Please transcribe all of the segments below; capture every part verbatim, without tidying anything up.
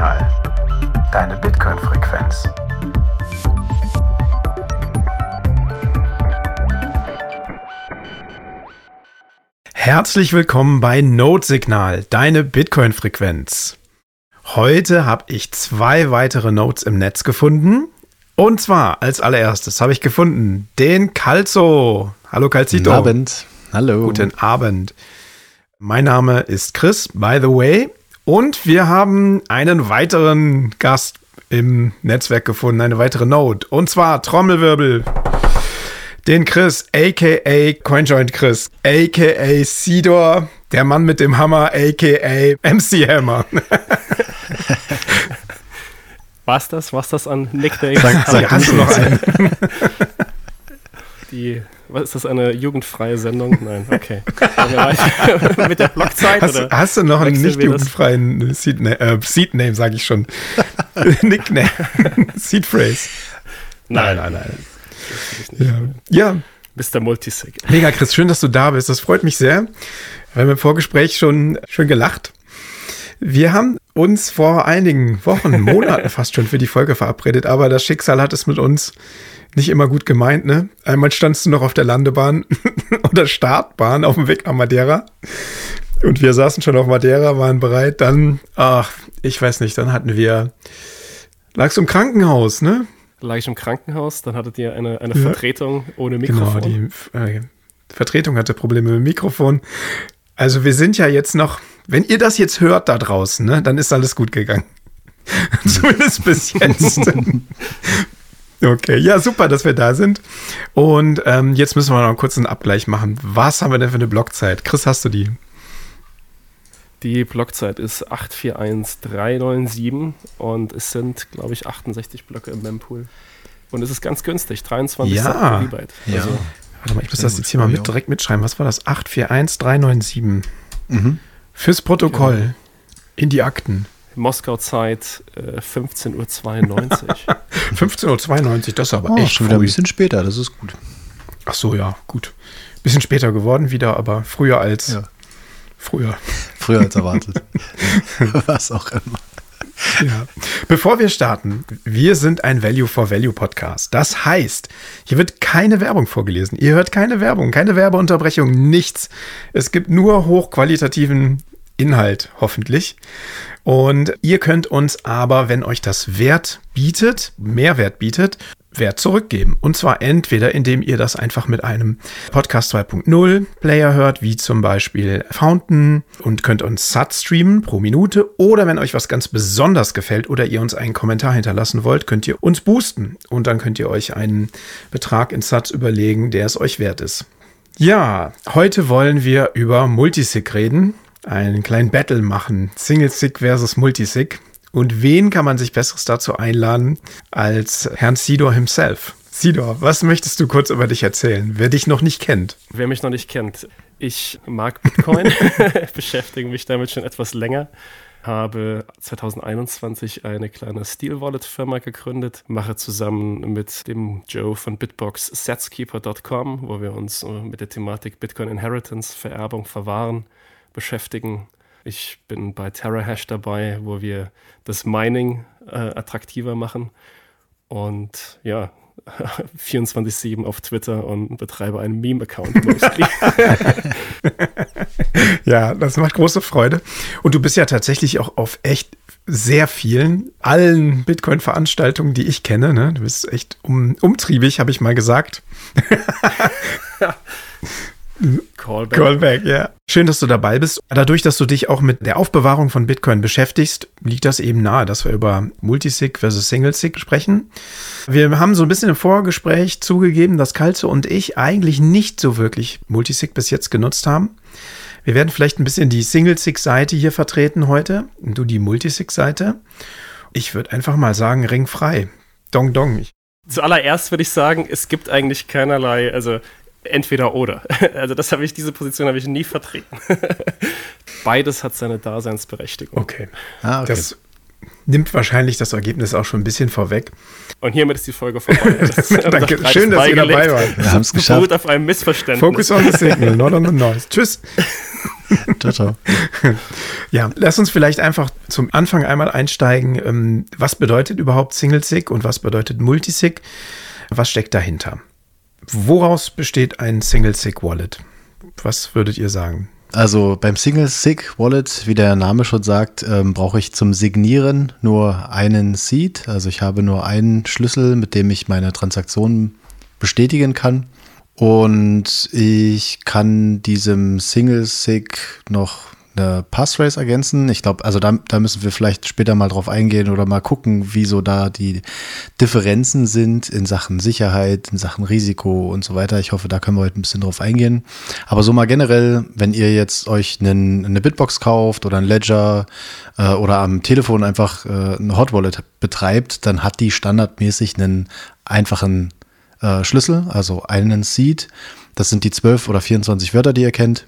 Notsignal. Deine Bitcoin-Frequenz. Herzlich willkommen bei Notsignal, deine Bitcoin-Frequenz. Heute habe ich zwei weitere Nodes im Netz gefunden. Und zwar als allererstes habe ich gefunden den Calzo. Hallo Calcito. Guten Abend. Hallo. Guten Abend. Mein Name ist Chris, by the way. Und wir haben einen weiteren Gast im Netzwerk gefunden, eine weitere Node. Und zwar Trommelwirbel. Den Chris, a k a. CoinJoint Chris, a k a. Sidor, der Mann mit dem Hammer, a k a. M C Hammer. Was das? Was das an Nicknames? Sag, sag hast du noch einen? Die, was ist das, eine jugendfreie Sendung? Nein, okay. Mit der Blockzeit? Hast, oder hast du noch einen nicht wir das? jugendfreien Seed-Name, äh, Seed-Name, sage ich schon. Nickname, Seed-Phrase. Nein, nein, nein. Ja. ja. Mister Multisig. Mega, Chris, schön, dass du da bist. Das freut mich sehr. Wir haben im Vorgespräch schon schön gelacht. Wir haben uns vor einigen Wochen, Monaten fast schon für die Folge verabredet, aber das Schicksal hat es mit uns nicht immer gut gemeint, ne? Einmal standst du noch auf der Landebahn oder Startbahn auf dem Weg nach Madeira und wir saßen schon auf Madeira, waren bereit. Dann, ach, ich weiß nicht, dann hatten wir, lagst du im Krankenhaus, ne? Lag ich im Krankenhaus, dann hattet ihr eine, eine ja. Vertretung ohne Mikrofon. Genau, die äh, Vertretung hatte Probleme mit dem Mikrofon. Also wir sind ja jetzt noch, wenn ihr das jetzt hört da draußen, ne, dann ist alles gut gegangen. Zumindest bis jetzt. Okay, ja, super, dass wir da sind. Und ähm, jetzt müssen wir noch kurz einen Abgleich machen. Was haben wir denn für eine Blockzeit? Chris, hast du die? Die Blockzeit ist acht vier eins drei neun sieben und es sind, glaube ich, achtundsechzig Blöcke im Mempool. Und es ist ganz günstig, dreiundzwanzig ja. Cent pro V-Byte. Ja. Also, warte mal, ich muss das jetzt hier mal mit, direkt mitschreiben. Was war das? acht vier eins drei neun sieben. Mhm. Fürs Protokoll. Ja. In die Akten. Moskau-Zeit äh, fünfzehn Uhr zweiundneunzig. fünfzehn Uhr zweiundneunzig, das ist aber oh, echt schon wieder ein bisschen später, das ist gut. Ach so, ja, gut. Bisschen später geworden wieder, aber früher als ja. früher. Früher als erwartet. Was auch immer. Ja. Bevor wir starten, wir sind ein Value for Value Podcast. Das heißt, hier wird keine Werbung vorgelesen. Ihr hört keine Werbung, keine Werbeunterbrechung, nichts. Es gibt nur hochqualitativen Inhalt, hoffentlich. Und ihr könnt uns aber, wenn euch das Wert bietet, Mehrwert bietet, Wert zurückgeben. Und zwar entweder, indem ihr das einfach mit einem Podcast zwei Punkt null Player hört, wie zum Beispiel Fountain, und könnt uns S A T streamen pro Minute. Oder wenn euch was ganz besonders gefällt oder ihr uns einen Kommentar hinterlassen wollt, könnt ihr uns boosten. Und dann könnt ihr euch einen Betrag in S A T überlegen, der es euch wert ist. Ja, heute wollen wir über Multisig reden. Einen kleinen Battle machen. Single-Sig versus Multisig. Und wen kann man sich Besseres dazu einladen als Herrn Sidor himself? Sidor, was möchtest du kurz über dich erzählen, wer dich noch nicht kennt? Wer mich noch nicht kennt, ich mag Bitcoin, beschäftige mich damit schon etwas länger, habe zwanzig einundzwanzig eine kleine Steel-Wallet-Firma gegründet, mache zusammen mit dem Joe von Bitbox Satskeeper Punkt com, wo wir uns mit der Thematik Bitcoin Inheritance, Vererbung, Verwahren beschäftigen. Ich bin bei TerraHash dabei, wo wir das Mining äh, attraktiver machen. Und ja, vierundzwanzig sieben auf Twitter und betreibe einen Meme-Account mostly. Ja, das macht große Freude. Und du bist ja tatsächlich auch auf echt sehr vielen, allen Bitcoin-Veranstaltungen, die ich kenne. Ne? Du bist echt um, umtriebig, habe ich mal gesagt. Callback. Callback, ja. Schön, dass du dabei bist. Dadurch, dass du dich auch mit der Aufbewahrung von Bitcoin beschäftigst, liegt das eben nahe, dass wir über Multisig versus Single-Sig sprechen. Wir haben so ein bisschen im Vorgespräch zugegeben, dass Calzo und ich eigentlich nicht so wirklich Multisig bis jetzt genutzt haben. Wir werden vielleicht ein bisschen die Single-Sig-Seite hier vertreten heute und du die Multisig-Seite. Ich würde einfach mal sagen, ringfrei. Dong dong. Zuallererst würde ich sagen, es gibt eigentlich keinerlei, also entweder oder. Also das habe ich, diese Position habe ich nie vertreten. Beides hat seine Daseinsberechtigung. Okay. Ah, okay. Das nimmt wahrscheinlich das Ergebnis auch schon ein bisschen vorweg. Und hiermit ist die Folge vorbei. Das, Danke, das schön, dass ihr dabei wart. Wir haben es geschafft. Beruht auf einem Missverständnis. Focus on the signal, not on the noise. Tschüss. Ciao, ciao. Ja, lass uns vielleicht einfach zum Anfang einmal einsteigen. Was bedeutet überhaupt Single-Sig und was bedeutet Multisig? Was steckt dahinter? Woraus besteht ein Single-Sig-Wallet? Was würdet ihr sagen? Also beim Single-Sig-Wallet, wie der Name schon sagt, ähm, brauche ich zum Signieren nur einen Seed. Also ich habe nur einen Schlüssel, mit dem ich meine Transaktionen bestätigen kann. Und ich kann diesem Single-Sig noch eine Passphrase ergänzen. Ich glaube, also da, da müssen wir vielleicht später mal drauf eingehen oder mal gucken, wie so da die Differenzen sind in Sachen Sicherheit, in Sachen Risiko und so weiter. Ich hoffe, da können wir heute ein bisschen drauf eingehen. Aber so mal generell, wenn ihr jetzt euch einen, eine Bitbox kauft oder ein Ledger äh, oder am Telefon einfach äh, eine Hot Wallet betreibt, dann hat die standardmäßig einen einfachen äh, Schlüssel, also einen Seed. Das sind die zwölf oder vierundzwanzig Wörter, die ihr kennt.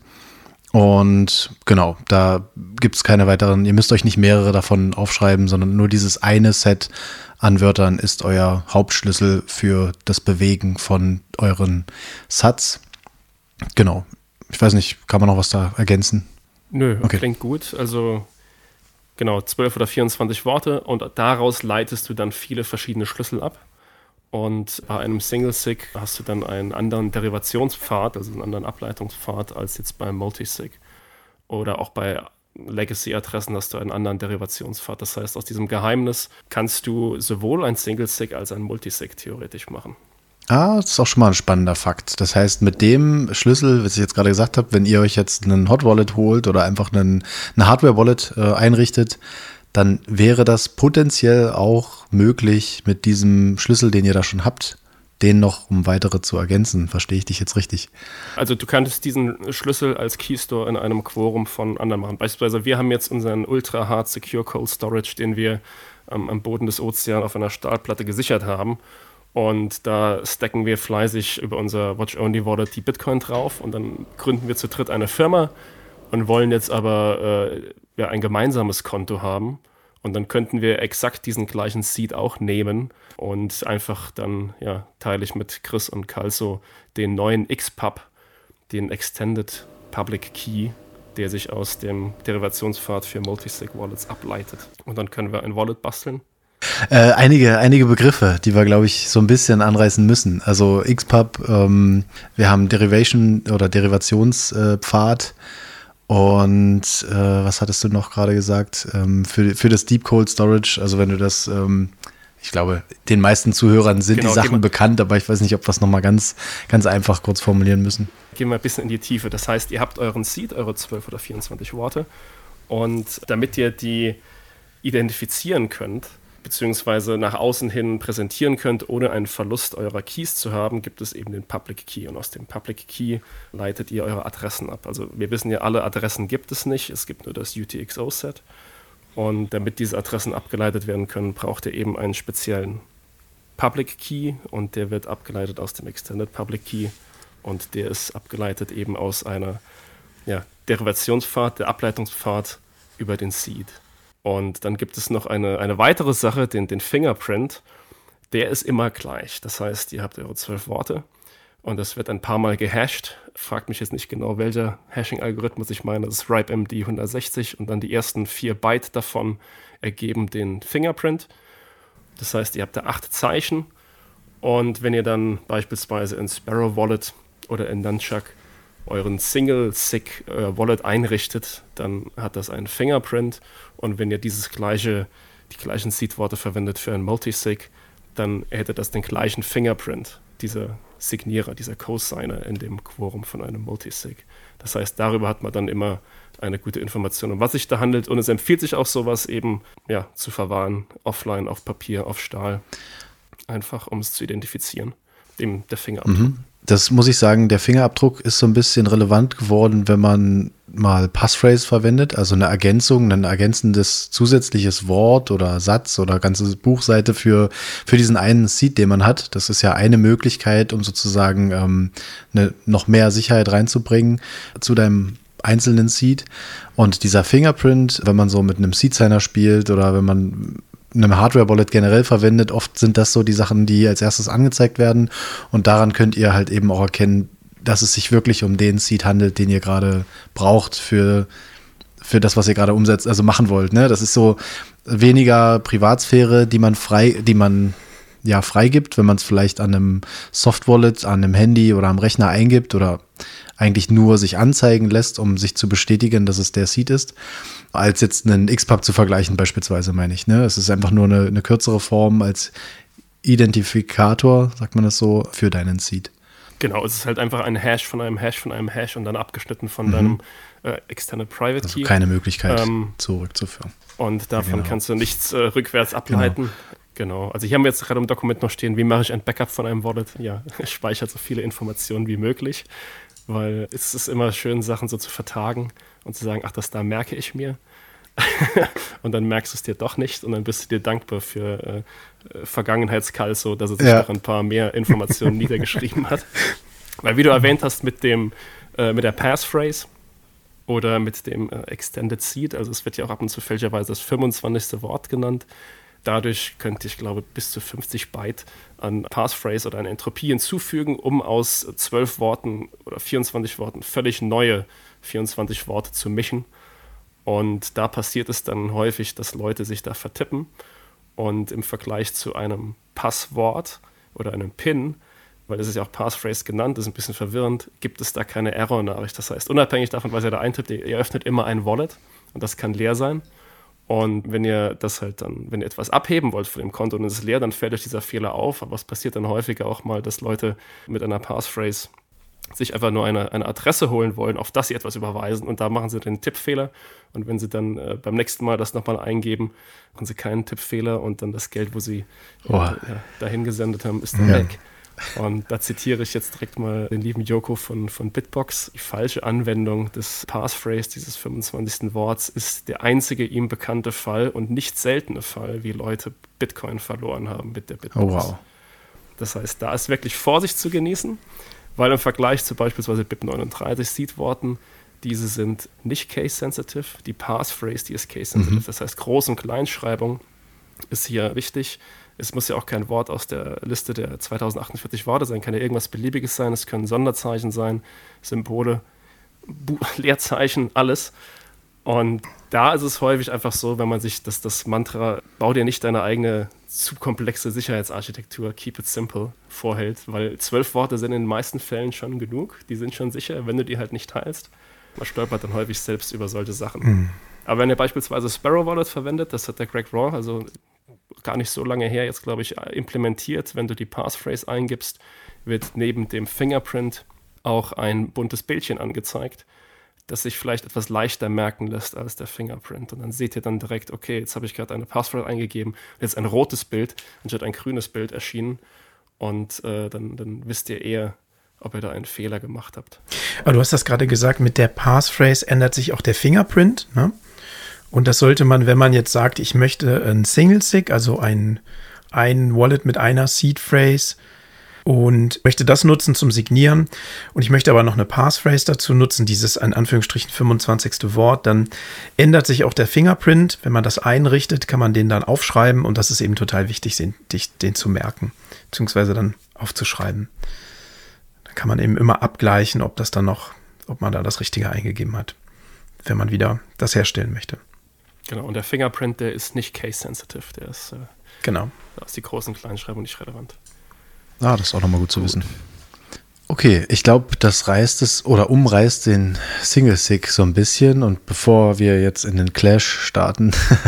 Und genau, da gibt es keine weiteren, ihr müsst euch nicht mehrere davon aufschreiben, sondern nur dieses eine Set an Wörtern ist euer Hauptschlüssel für das Bewegen von euren Sats. Genau, ich weiß nicht, kann man noch was da ergänzen? Nö, okay. Klingt gut. Also genau, zwölf oder vierundzwanzig Worte und daraus leitest du dann viele verschiedene Schlüssel ab. Und bei einem Single-Sig hast du dann einen anderen Derivationspfad, also einen anderen Ableitungspfad als jetzt beim Multisig. Oder auch bei Legacy-Adressen hast du einen anderen Derivationspfad. Das heißt, aus diesem Geheimnis kannst du sowohl ein Single-Sig als ein Multisig theoretisch machen. Ah, das ist auch schon mal ein spannender Fakt. Das heißt, mit dem Schlüssel, was ich jetzt gerade gesagt habe, wenn ihr euch jetzt einen Hot Wallet holt oder einfach einen, eine Hardware-Wallet äh, einrichtet, dann wäre das potenziell auch möglich, mit diesem Schlüssel, den ihr da schon habt, den noch um weitere zu ergänzen. Verstehe ich dich jetzt richtig? Also du könntest diesen Schlüssel als Keystore in einem Quorum von anderen machen. Beispielsweise wir haben jetzt unseren Ultra Hard Secure Cold Storage, den wir ähm, am Boden des Ozeans auf einer Stahlplatte gesichert haben. Und da stacken wir fleißig über unser Watch-Only-Wallet die Bitcoin drauf und dann gründen wir zu dritt eine Firma und wollen jetzt aber äh, ja, ein gemeinsames Konto haben. Und dann könnten wir exakt diesen gleichen Seed auch nehmen und einfach dann, ja, teile ich mit Chris und Calso den neuen X P U B, den Extended Public Key, der sich aus dem Derivationspfad für Multisig-Wallets ableitet. Und dann können wir ein Wallet basteln. Äh, einige, einige Begriffe, die wir, glaube ich, so ein bisschen anreißen müssen. Also X P U B, ähm, wir haben Derivation oder Derivationspfad. Äh, Und äh, was hattest du noch gerade gesagt? Ähm, für, für das Deep Cold Storage, also wenn du das, ähm, ich glaube, den meisten Zuhörern sind genau, die Sachen bekannt, aber ich weiß nicht, ob wir es nochmal ganz, ganz einfach kurz formulieren müssen. Gehen wir ein bisschen in die Tiefe. Das heißt, ihr habt euren Seed, eure zwölf oder vierundzwanzig Worte und damit ihr die identifizieren könnt, beziehungsweise nach außen hin präsentieren könnt, ohne einen Verlust eurer Keys zu haben, gibt es eben den Public Key. Und aus dem Public Key leitet ihr eure Adressen ab. Also wir wissen ja, alle Adressen gibt es nicht. Es gibt nur das U T X O-Set. Und damit diese Adressen abgeleitet werden können, braucht ihr eben einen speziellen Public Key. Und der wird abgeleitet aus dem Extended Public Key. Und der ist abgeleitet eben aus einer ja, Derivationspfad, der Ableitungspfad über den Seed. Und dann gibt es noch eine, eine weitere Sache, den, den Fingerprint. Der ist immer gleich. Das heißt, ihr habt eure zwölf Worte und das wird ein paar Mal gehasht. Fragt mich jetzt nicht genau, welcher Hashing-Algorithmus ich meine. Das ist RIPE-M D hundertsechzig und dann die ersten vier Byte davon ergeben den Fingerprint. Das heißt, ihr habt da acht Zeichen und wenn ihr dann beispielsweise in Sparrow Wallet oder in Nunchuck euren Single-Sig-Wallet äh, einrichtet, dann hat das einen Fingerprint. Und wenn ihr dieses gleiche, die gleichen Seed-Worte verwendet für ein Multisig, dann hätte das den gleichen Fingerprint, dieser Signierer, dieser Co-Signer in dem Quorum von einem Multisig. Das heißt, darüber hat man dann immer eine gute Information, um was sich da handelt. Und es empfiehlt sich auch sowas eben ja, zu verwahren, offline, auf Papier, auf Stahl, einfach um es zu identifizieren, dem der Fingerabdruck. Mhm. Das muss ich sagen, der Fingerabdruck ist so ein bisschen relevant geworden, wenn man mal Passphrase verwendet, also eine Ergänzung, ein ergänzendes zusätzliches Wort oder Satz oder ganze Buchseite für, für diesen einen Seed, den man hat. Das ist ja eine Möglichkeit, um sozusagen ähm, eine, noch mehr Sicherheit reinzubringen zu deinem einzelnen Seed. Und dieser Fingerprint, wenn man so mit einem Seed-Signer spielt oder wenn man einem Hardware-Wallet generell verwendet, oft sind das so die Sachen, die als erstes angezeigt werden. Und daran könnt ihr halt eben auch erkennen, dass es sich wirklich um den Seed handelt, den ihr gerade braucht für, für das, was ihr gerade umsetzt, also machen wollt. Ne? Das ist so weniger Privatsphäre, die man frei, die man ja freigibt, wenn man es vielleicht an einem Soft-Wallet, an einem Handy oder am Rechner eingibt oder eigentlich nur sich anzeigen lässt, um sich zu bestätigen, dass es der Seed ist, als jetzt einen X P U B zu vergleichen beispielsweise, meine ich. Ne? Es ist einfach nur eine, eine kürzere Form als Identifikator, sagt man das so, für deinen Seed. Genau, es ist halt einfach ein Hash von einem Hash von einem Hash und dann abgeschnitten von Mhm. deinem äh, Extended Private Also Key. keine Möglichkeit Ähm, zurückzuführen. Und davon Genau. kannst du nichts äh, rückwärts ableiten. Genau. Also hier haben wir jetzt gerade im Dokument noch stehen, wie mache ich ein Backup von einem Wallet? Ja, speichert so viele Informationen wie möglich, weil es ist immer schön, Sachen so zu vertagen und zu sagen, ach, das da merke ich mir. Und dann merkst du es dir doch nicht und dann bist du dir dankbar für äh, äh, Vergangenheitskalso, dass er sich Ja. noch ein paar mehr Informationen niedergeschrieben hat. Weil wie du erwähnt hast mit dem äh, mit der Passphrase oder mit dem äh, Extended Seed, also es wird ja auch ab und zu fälschlicherweise das fünfundzwanzigste Wort genannt. Dadurch könnte ich, glaube bis zu fünfzig Byte an Passphrase oder eine Entropie hinzufügen, um aus zwölf Worten oder vierundzwanzig Worten völlig neue vierundzwanzig Worte zu mischen. Und da passiert es dann häufig, dass Leute sich da vertippen und im Vergleich zu einem Passwort oder einem PIN, weil das ist ja auch Passphrase genannt, das ist ein bisschen verwirrend, gibt es da keine Error-Nachricht. Das heißt, unabhängig davon, was ihr da eintippt, ihr, ihr öffnet immer ein Wallet und das kann leer sein. Und wenn ihr das halt dann, wenn ihr etwas abheben wollt von dem Konto und es ist leer, dann fällt euch dieser Fehler auf. Aber es passiert dann häufiger auch mal, dass Leute mit einer Passphrase sich einfach nur eine, eine Adresse holen wollen, auf das sie etwas überweisen und da machen sie den Tippfehler und wenn sie dann äh, beim nächsten Mal das nochmal eingeben, machen sie keinen Tippfehler und dann das Geld, wo sie Oh. äh, ja, dahin gesendet haben, ist dann Ja. weg. Und da zitiere ich jetzt direkt mal den lieben Joko von, von Bitbox. Die falsche Anwendung des Passphrase, dieses fünfundzwanzigsten Worts, ist der einzige ihm bekannte Fall und nicht seltene Fall, wie Leute Bitcoin verloren haben mit der Bitbox. Oh wow. Das heißt, da ist wirklich Vorsicht zu genießen, weil im Vergleich zu beispielsweise B I P neununddreißig Seed-Worten, diese sind nicht case-sensitive. Die Passphrase, die ist case-sensitive. Mhm. Das heißt, Groß- und Kleinschreibung ist hier wichtig. Es muss ja auch kein Wort aus der Liste der zweitausendachtundvierzig Worte sein, kann ja irgendwas Beliebiges sein. Es können Sonderzeichen sein, Symbole, Bu- Leerzeichen, alles. Und da ist es häufig einfach so, wenn man sich das, das Mantra, bau dir nicht deine eigene zu komplexe Sicherheitsarchitektur, keep it simple, vorhält, weil zwölf Worte sind in den meisten Fällen schon genug, die sind schon sicher, wenn du die halt nicht teilst. Man stolpert dann häufig selbst über solche Sachen. Mhm. Aber wenn ihr beispielsweise Sparrow Wallet verwendet, das hat der Greg Raw, also gar nicht so lange her, jetzt glaube ich, implementiert, wenn du die Passphrase eingibst, wird neben dem Fingerprint auch ein buntes Bildchen angezeigt, das sich vielleicht etwas leichter merken lässt als der Fingerprint. Und dann seht ihr dann direkt, okay, jetzt habe ich gerade eine Passphrase eingegeben, jetzt ein rotes Bild anstatt ein grünes Bild erschienen. Und äh, dann, dann wisst ihr eher, ob ihr da einen Fehler gemacht habt. Aber du hast das gerade gesagt, mit der Passphrase ändert sich auch der Fingerprint, ne? Und das sollte man, wenn man jetzt sagt, ich möchte ein Single-Sig, also ein, ein Wallet mit einer Seed-Phrase und möchte das nutzen zum Signieren und ich möchte aber noch eine Passphrase dazu nutzen, dieses in Anführungsstrichen fünfundzwanzigste Wort, dann ändert sich auch der Fingerprint. Wenn man das einrichtet, kann man den dann aufschreiben und das ist eben total wichtig, den, den zu merken, beziehungsweise dann aufzuschreiben. Da kann man eben immer abgleichen, ob das dann noch, ob man da das Richtige eingegeben hat, wenn man wieder das herstellen möchte. Genau, und der Fingerprint, der ist nicht case-sensitive, der ist, äh, Genau. da ist die Groß- und Kleinschreibung nicht relevant. Ah, das ist auch nochmal gut zu wissen. Okay, ich glaube, das reißt es oder umreißt den Single-Sig so ein bisschen. Und bevor wir jetzt in den Clash starten,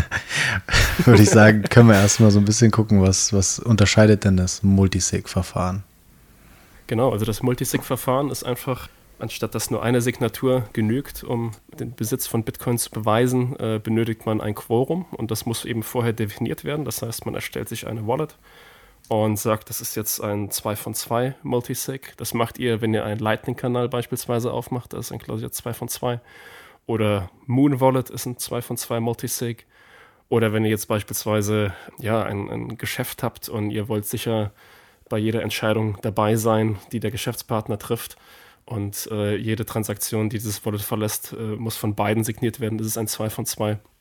würde ich sagen, können wir erstmal so ein bisschen gucken, was, was unterscheidet denn das Multisig-Verfahren? Genau, also das Multisig-Verfahren ist einfach, anstatt dass nur eine Signatur genügt, um den Besitz von Bitcoin zu beweisen, äh, benötigt man ein Quorum und das muss eben vorher definiert werden. Das heißt, man erstellt sich eine Wallet und sagt, das ist jetzt ein zwei von zwei Multisig. Das macht ihr, wenn ihr einen Lightning-Kanal beispielsweise aufmacht, das ist ein Closure zwei von zwei. Oder Moon Wallet ist ein zwei von zwei Multisig. Oder wenn ihr jetzt beispielsweise ja, ein, ein Geschäft habt und ihr wollt sicher bei jeder Entscheidung dabei sein, die der Geschäftspartner trifft, und äh, jede Transaktion, die dieses Wallet verlässt, äh, muss von beiden signiert werden. Das ist ein zwei von zwei.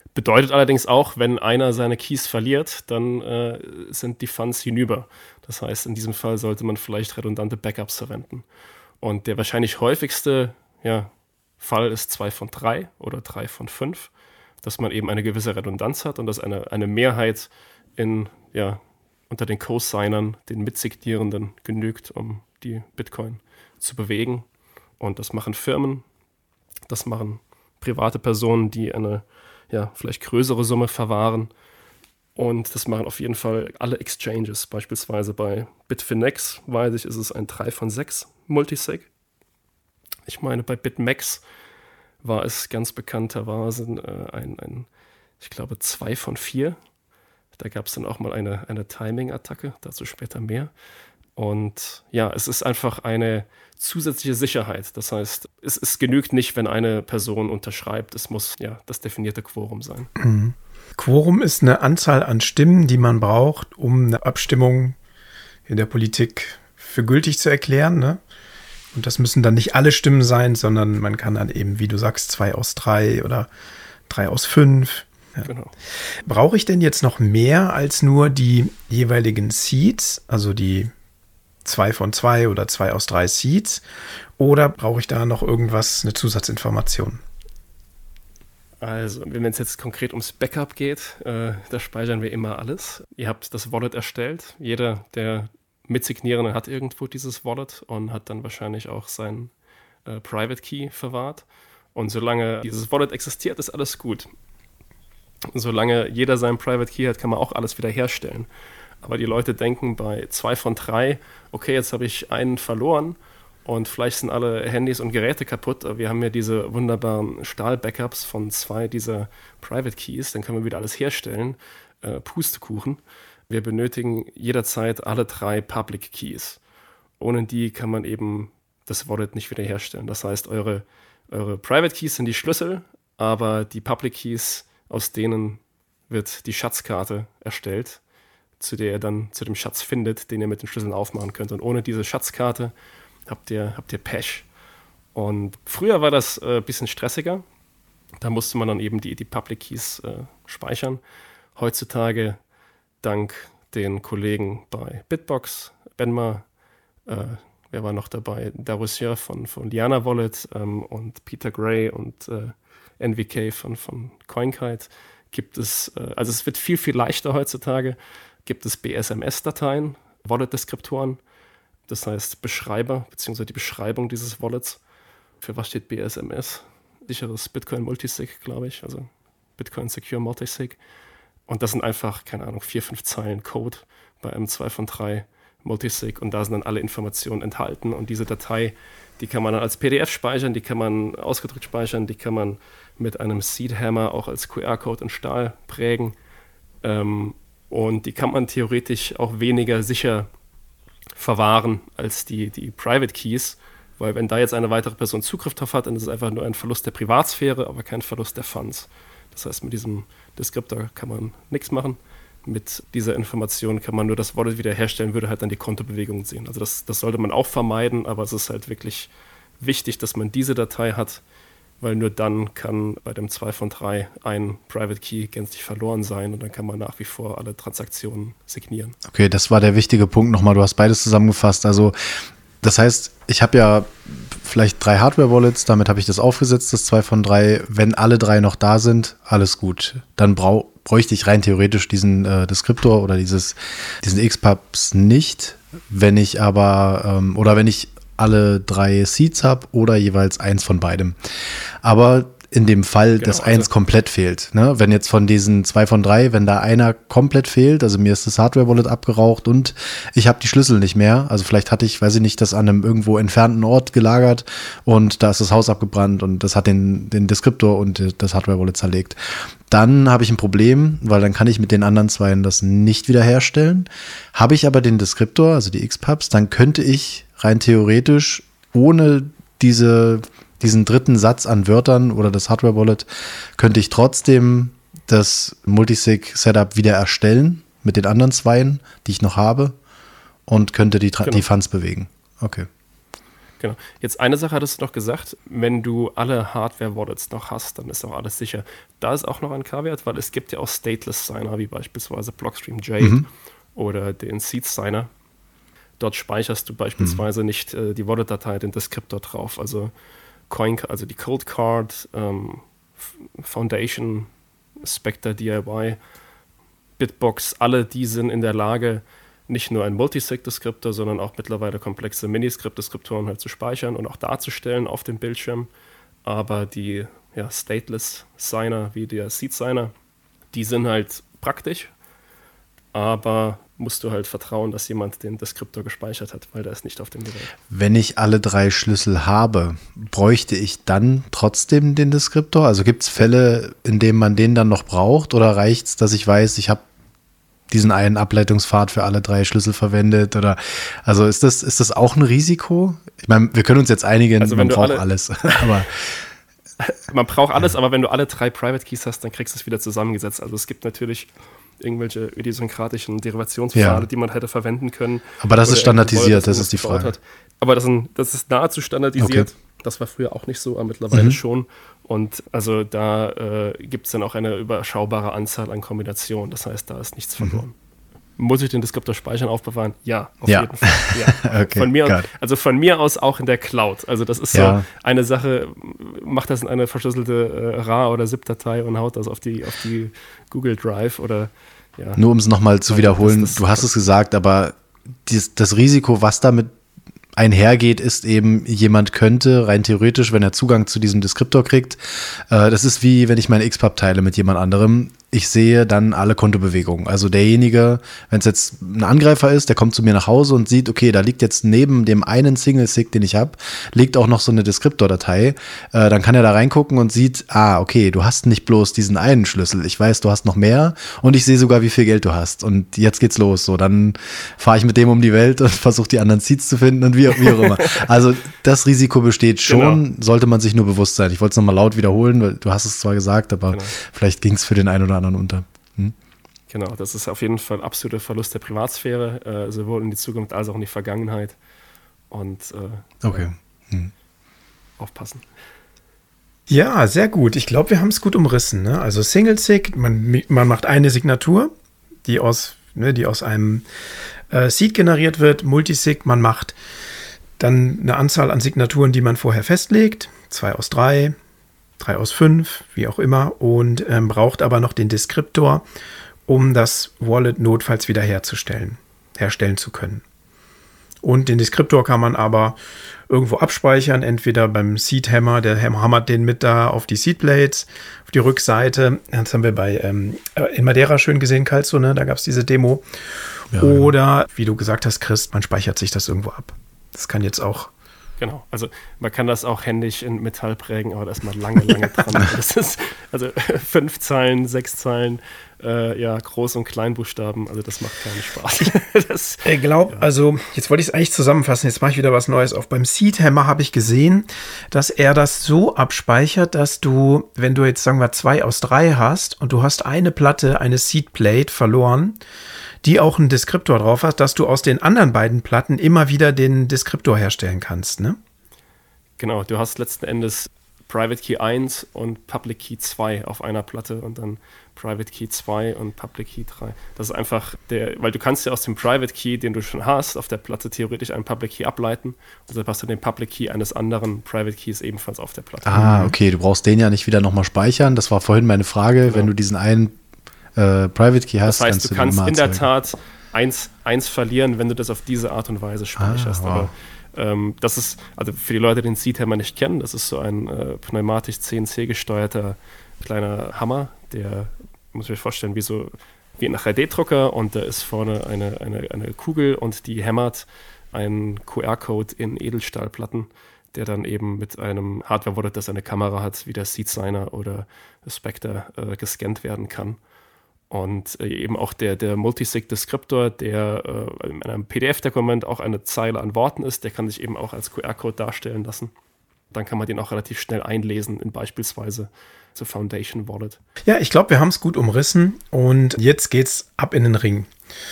Bedeutet allerdings auch, wenn einer seine Keys verliert, dann äh, sind die Funds hinüber. Das heißt, in diesem Fall sollte man vielleicht redundante Backups verwenden. Und der wahrscheinlich häufigste ja, Fall ist zwei von drei oder drei von fünf, dass man eben eine gewisse Redundanz hat und dass eine, eine Mehrheit in, ja, unter den Co-Signern, den Mitsignierenden, genügt, um die Bitcoin zu bewegen. Und das machen Firmen, das machen private Personen, die eine ja, vielleicht größere Summe verwahren. Und das machen auf jeden Fall alle Exchanges. Beispielsweise bei Bitfinex, weiß ich, ist es ein drei von sechs Multisig. Ich meine, bei BitMEX war es ganz bekannterweise äh, ein, ein, ich glaube, zwei von vier. Da gab es dann auch mal eine, eine Timing-Attacke, dazu später mehr. Und ja, es ist einfach eine zusätzliche Sicherheit. Das heißt, es, es genügt nicht, wenn eine Person unterschreibt. Es muss ja das definierte Quorum sein. Mhm. Quorum ist eine Anzahl an Stimmen, die man braucht, um eine Abstimmung in der Politik für gültig zu erklären. Ne? Und das müssen dann nicht alle Stimmen sein, sondern man kann dann eben, wie du sagst, zwei aus drei oder drei aus fünf. Ja. Genau. Brauche ich denn jetzt noch mehr als nur die jeweiligen Seeds, also die zwei von zwei oder zwei aus drei Seeds, oder brauche ich da noch irgendwas, eine Zusatzinformation? Also, wenn es jetzt konkret ums Backup geht, äh, da speichern wir immer alles. Ihr habt das Wallet erstellt. Jeder, der Mitsignierende hat irgendwo dieses Wallet und hat dann wahrscheinlich auch seinen äh, Private Key verwahrt. Und solange dieses Wallet existiert, ist alles gut. Solange jeder seinen Private Key hat, kann man auch alles wieder herstellen. Aber die Leute denken bei zwei von drei, okay, jetzt habe ich einen verloren und vielleicht sind alle Handys und Geräte kaputt, aber wir haben ja diese wunderbaren Stahl-Backups von zwei dieser Private Keys, dann können wir wieder alles herstellen. Äh, Pustekuchen. Wir benötigen jederzeit alle drei Public Keys. Ohne die kann man eben das Wallet nicht wieder herstellen. Das heißt, eure, eure Private Keys sind die Schlüssel, aber die Public Keys, aus denen wird die Schatzkarte erstellt, zu der ihr dann zu dem Schatz findet, den ihr mit den Schlüsseln aufmachen könnt. Und ohne diese Schatzkarte habt ihr, habt ihr Pech. Und früher war das ein äh, bisschen stressiger. Da musste man dann eben die, die Public Keys äh, speichern. Heutzutage, dank den Kollegen bei Bitbox, Benma, äh, wer war noch dabei? Darussier von, von Liana Wallet ähm, und Peter Gray und äh, N V K von, von CoinKite, gibt es, äh, also es wird viel, viel leichter heutzutage, gibt es B S M S-Dateien, Wallet-Deskriptoren, das heißt Beschreiber, beziehungsweise die Beschreibung dieses Wallets. Für was steht B S M S? Sicheres Bitcoin Multisig, glaube ich, also Bitcoin Secure Multisig. Und das sind einfach, keine Ahnung, vier, fünf Zeilen Code bei einem zwei von drei Multisig und da sind dann alle Informationen enthalten und diese Datei, die kann man dann als P D F speichern, die kann man ausgedrückt speichern, die kann man mit einem Seed-Hammer auch als Q R-Code in Stahl prägen ähm, und die kann man theoretisch auch weniger sicher verwahren als die, die Private Keys, weil wenn da jetzt eine weitere Person Zugriff drauf hat, dann ist es einfach nur ein Verlust der Privatsphäre, aber kein Verlust der Funds. Das heißt, mit diesem Deskriptor kann man nichts machen. Mit dieser Information kann man nur das Wallet wiederherstellen, würde halt dann die Kontobewegungen sehen. Also das, das sollte man auch vermeiden, aber es ist halt wirklich wichtig, dass man diese Datei hat, weil nur dann kann bei dem zwei von drei ein Private Key gänzlich verloren sein und dann kann man nach wie vor alle Transaktionen signieren. Okay, das war der wichtige Punkt nochmal. Du hast beides zusammengefasst. Also das heißt, ich habe ja vielleicht drei Hardware-Wallets, damit habe ich das aufgesetzt, das zwei von drei. Wenn alle drei noch da sind, alles gut. Dann brau- bräuchte ich rein theoretisch diesen äh, Deskriptor oder dieses, diesen X Pubs nicht. Wenn ich aber, ähm, oder wenn ich alle drei Seeds habe oder jeweils eins von beidem. Aber in dem Fall, genau, dass eins also komplett fehlt. Ne? Wenn jetzt von diesen zwei von drei, wenn da einer komplett fehlt, also mir ist das Hardware-Wallet abgeraucht und ich habe die Schlüssel nicht mehr, also vielleicht hatte ich, weiß ich nicht, das an einem irgendwo entfernten Ort gelagert und da ist das Haus abgebrannt und das hat den, den Deskriptor und das Hardware-Wallet zerlegt. Dann habe ich ein Problem, weil dann kann ich mit den anderen Zweien das nicht wiederherstellen. Habe ich aber den Deskriptor, also die X Pubs, dann könnte ich rein theoretisch ohne diese diesen dritten Satz an Wörtern oder das Hardware-Wallet könnte ich trotzdem das Multisig-Setup wieder erstellen mit den anderen Zweien, die ich noch habe und könnte die, genau. die Funds bewegen. Okay. Genau. Jetzt eine Sache hattest du noch gesagt, wenn du alle Hardware-Wallets noch hast, dann ist auch alles sicher. Da ist auch noch ein Caveat, weil es gibt ja auch Stateless-Signer, wie beispielsweise Blockstream Jade mhm. oder den Seed-Signer. Dort speicherst du beispielsweise mhm. nicht äh, die Wallet-Datei, den Deskriptor drauf. Also Coin, also die Cold Card, ähm, Foundation, Spectre D I Y, Bitbox, alle die sind in der Lage, nicht nur ein Multisig-Deskriptor, sondern auch mittlerweile komplexe Miniscript-Deskriptoren halt zu speichern und auch darzustellen auf dem Bildschirm. Aber die ja, Stateless-Signer wie der Seed-Signer, die sind halt praktisch, aber musst du halt vertrauen, dass jemand den Deskriptor gespeichert hat, weil der ist nicht auf dem Gerät. Wenn ich alle drei Schlüssel habe, bräuchte ich dann trotzdem den Deskriptor? Also gibt es Fälle, in denen man den dann noch braucht, oder reicht es, dass ich weiß, ich habe diesen einen Ableitungspfad für alle drei Schlüssel verwendet? Oder also ist das, ist das auch ein Risiko? Ich meine, wir können uns jetzt einigen, also man braucht alle, alles. aber man braucht alles, aber wenn du alle drei Private Keys hast, dann kriegst du es wieder zusammengesetzt. Also es gibt natürlich irgendwelche idiosynkratischen Derivationspfade, ja. die man hätte verwenden können. Aber das ist standardisiert, das ist die Frage. Hat. Aber das, sind, das ist nahezu standardisiert. Okay. Das war früher auch nicht so, aber mittlerweile mhm. schon. Und also da äh, gibt es dann auch eine überschaubare Anzahl an Kombinationen. Das heißt, da ist nichts verloren. Mhm. Muss ich den Deskriptor speichern, aufbewahren? Ja, auf ja. jeden Fall. Ja. okay, von mir aus, also von mir aus auch in der Cloud. Also das ist ja. so eine Sache, macht das in eine verschlüsselte äh, R A- oder ZIP-Datei und haut das auf die, auf die Google Drive oder ja. Nur um es nochmal zu wiederholen, das, das, du hast es gesagt, aber dies, das Risiko, was damit einhergeht, ist eben, jemand könnte rein theoretisch, wenn er Zugang zu diesem Deskriptor kriegt, äh, das ist wie, wenn ich meine X P U B teile mit jemand anderem, ich sehe dann alle Kontobewegungen. Also derjenige, wenn es jetzt ein Angreifer ist, der kommt zu mir nach Hause und sieht, okay, da liegt jetzt neben dem einen Single-Sig, den ich habe, liegt auch noch so eine Deskriptor-Datei. Äh, dann kann er da reingucken und sieht, ah, okay, du hast nicht bloß diesen einen Schlüssel. Ich weiß, du hast noch mehr und ich sehe sogar, wie viel Geld du hast. Und jetzt geht's los. So, dann fahre ich mit dem um die Welt und versuche die anderen Seeds zu finden und wie, wie auch immer. Also das Risiko besteht schon, genau. sollte man sich nur bewusst sein. Ich wollte es nochmal laut wiederholen, weil du hast es zwar gesagt, aber genau. vielleicht ging es für den einen oder anderen unter. Hm? Genau, das ist auf jeden Fall ein absoluter Verlust der Privatsphäre, äh, sowohl in die Zukunft als auch in die Vergangenheit. Und äh, okay. hm. aufpassen. Ja, sehr gut. Ich glaube, wir haben es gut umrissen. Ne? Also Single-Sig, man, man macht eine Signatur, die aus, ne, die aus einem äh, Seed generiert wird. Multisig, man macht dann eine Anzahl an Signaturen, die man vorher festlegt. Zwei aus drei, drei aus fünf, wie auch immer. Und ähm, braucht aber noch den Deskriptor, um das Wallet notfalls wiederherzustellen, herstellen zu können. Und den Deskriptor kann man aber irgendwo abspeichern, entweder beim Seed-Hammer, der hammert den mit da auf die Seed-Blades, auf die Rückseite. Das haben wir bei ähm, in Madeira schön gesehen, Calzo, ne? Da gab es diese Demo. Ja, oder, wie du gesagt hast, Chris, man speichert sich das irgendwo ab. Das kann jetzt auch. Genau, also man kann das auch händisch in Metall prägen, aber da ist man lange, lange dran. Das ist also fünf Zeilen, sechs Zeilen, äh, ja, Groß- und Kleinbuchstaben, also das macht keinen Spaß. das, ich glaube, ja. also jetzt wollte ich es eigentlich zusammenfassen, jetzt mache ich wieder was Neues auf. Beim Seed-Hammer habe ich gesehen, dass er das so abspeichert, dass du, wenn du jetzt, sagen wir, zwei aus drei hast und du hast eine Platte, eine Seed-Plate verloren, die auch einen Deskriptor drauf hat, dass du aus den anderen beiden Platten immer wieder den Deskriptor herstellen kannst, ne? Genau, du hast letzten Endes Private Key eins und Public Key zwei auf einer Platte und dann Private Key zwei und Public Key drei. Das ist einfach der, weil du kannst ja aus dem Private Key, den du schon hast, auf der Platte theoretisch einen Public Key ableiten und dann hast du den Public Key eines anderen Private Keys ebenfalls auf der Platte. Ah, okay, du brauchst den ja nicht wieder nochmal speichern. Das war vorhin meine Frage, genau. Wenn du diesen einen Äh, Private Key hast, das heißt, kannst du, du kannst in der Tat eins, eins verlieren, wenn du das auf diese Art und Weise speicherst. Ah, wow. Aber ähm, das ist, also für die Leute, die den Seed-Hammer nicht kennen, das ist so ein äh, pneumatisch C N C gesteuerter kleiner Hammer, der, muss ich mir vorstellen, wie so wie ein drei D-Drucker und da ist vorne eine, eine, eine Kugel und die hämmert einen Q R-Code in Edelstahlplatten, der dann eben mit einem Hardware-Wallet, das eine Kamera hat, wie der Seed-Signer oder Spectre, äh, gescannt werden kann. Und äh, eben auch der, der Multisig-Deskriptor, der äh, in einem P D F-Dokument auch eine Zeile an Worten ist, der kann sich eben auch als Q R-Code darstellen lassen. Dann kann man den auch relativ schnell einlesen in beispielsweise zur Foundation Wallet. Ja, ich glaube, wir haben es gut umrissen und jetzt geht's ab in den Ring.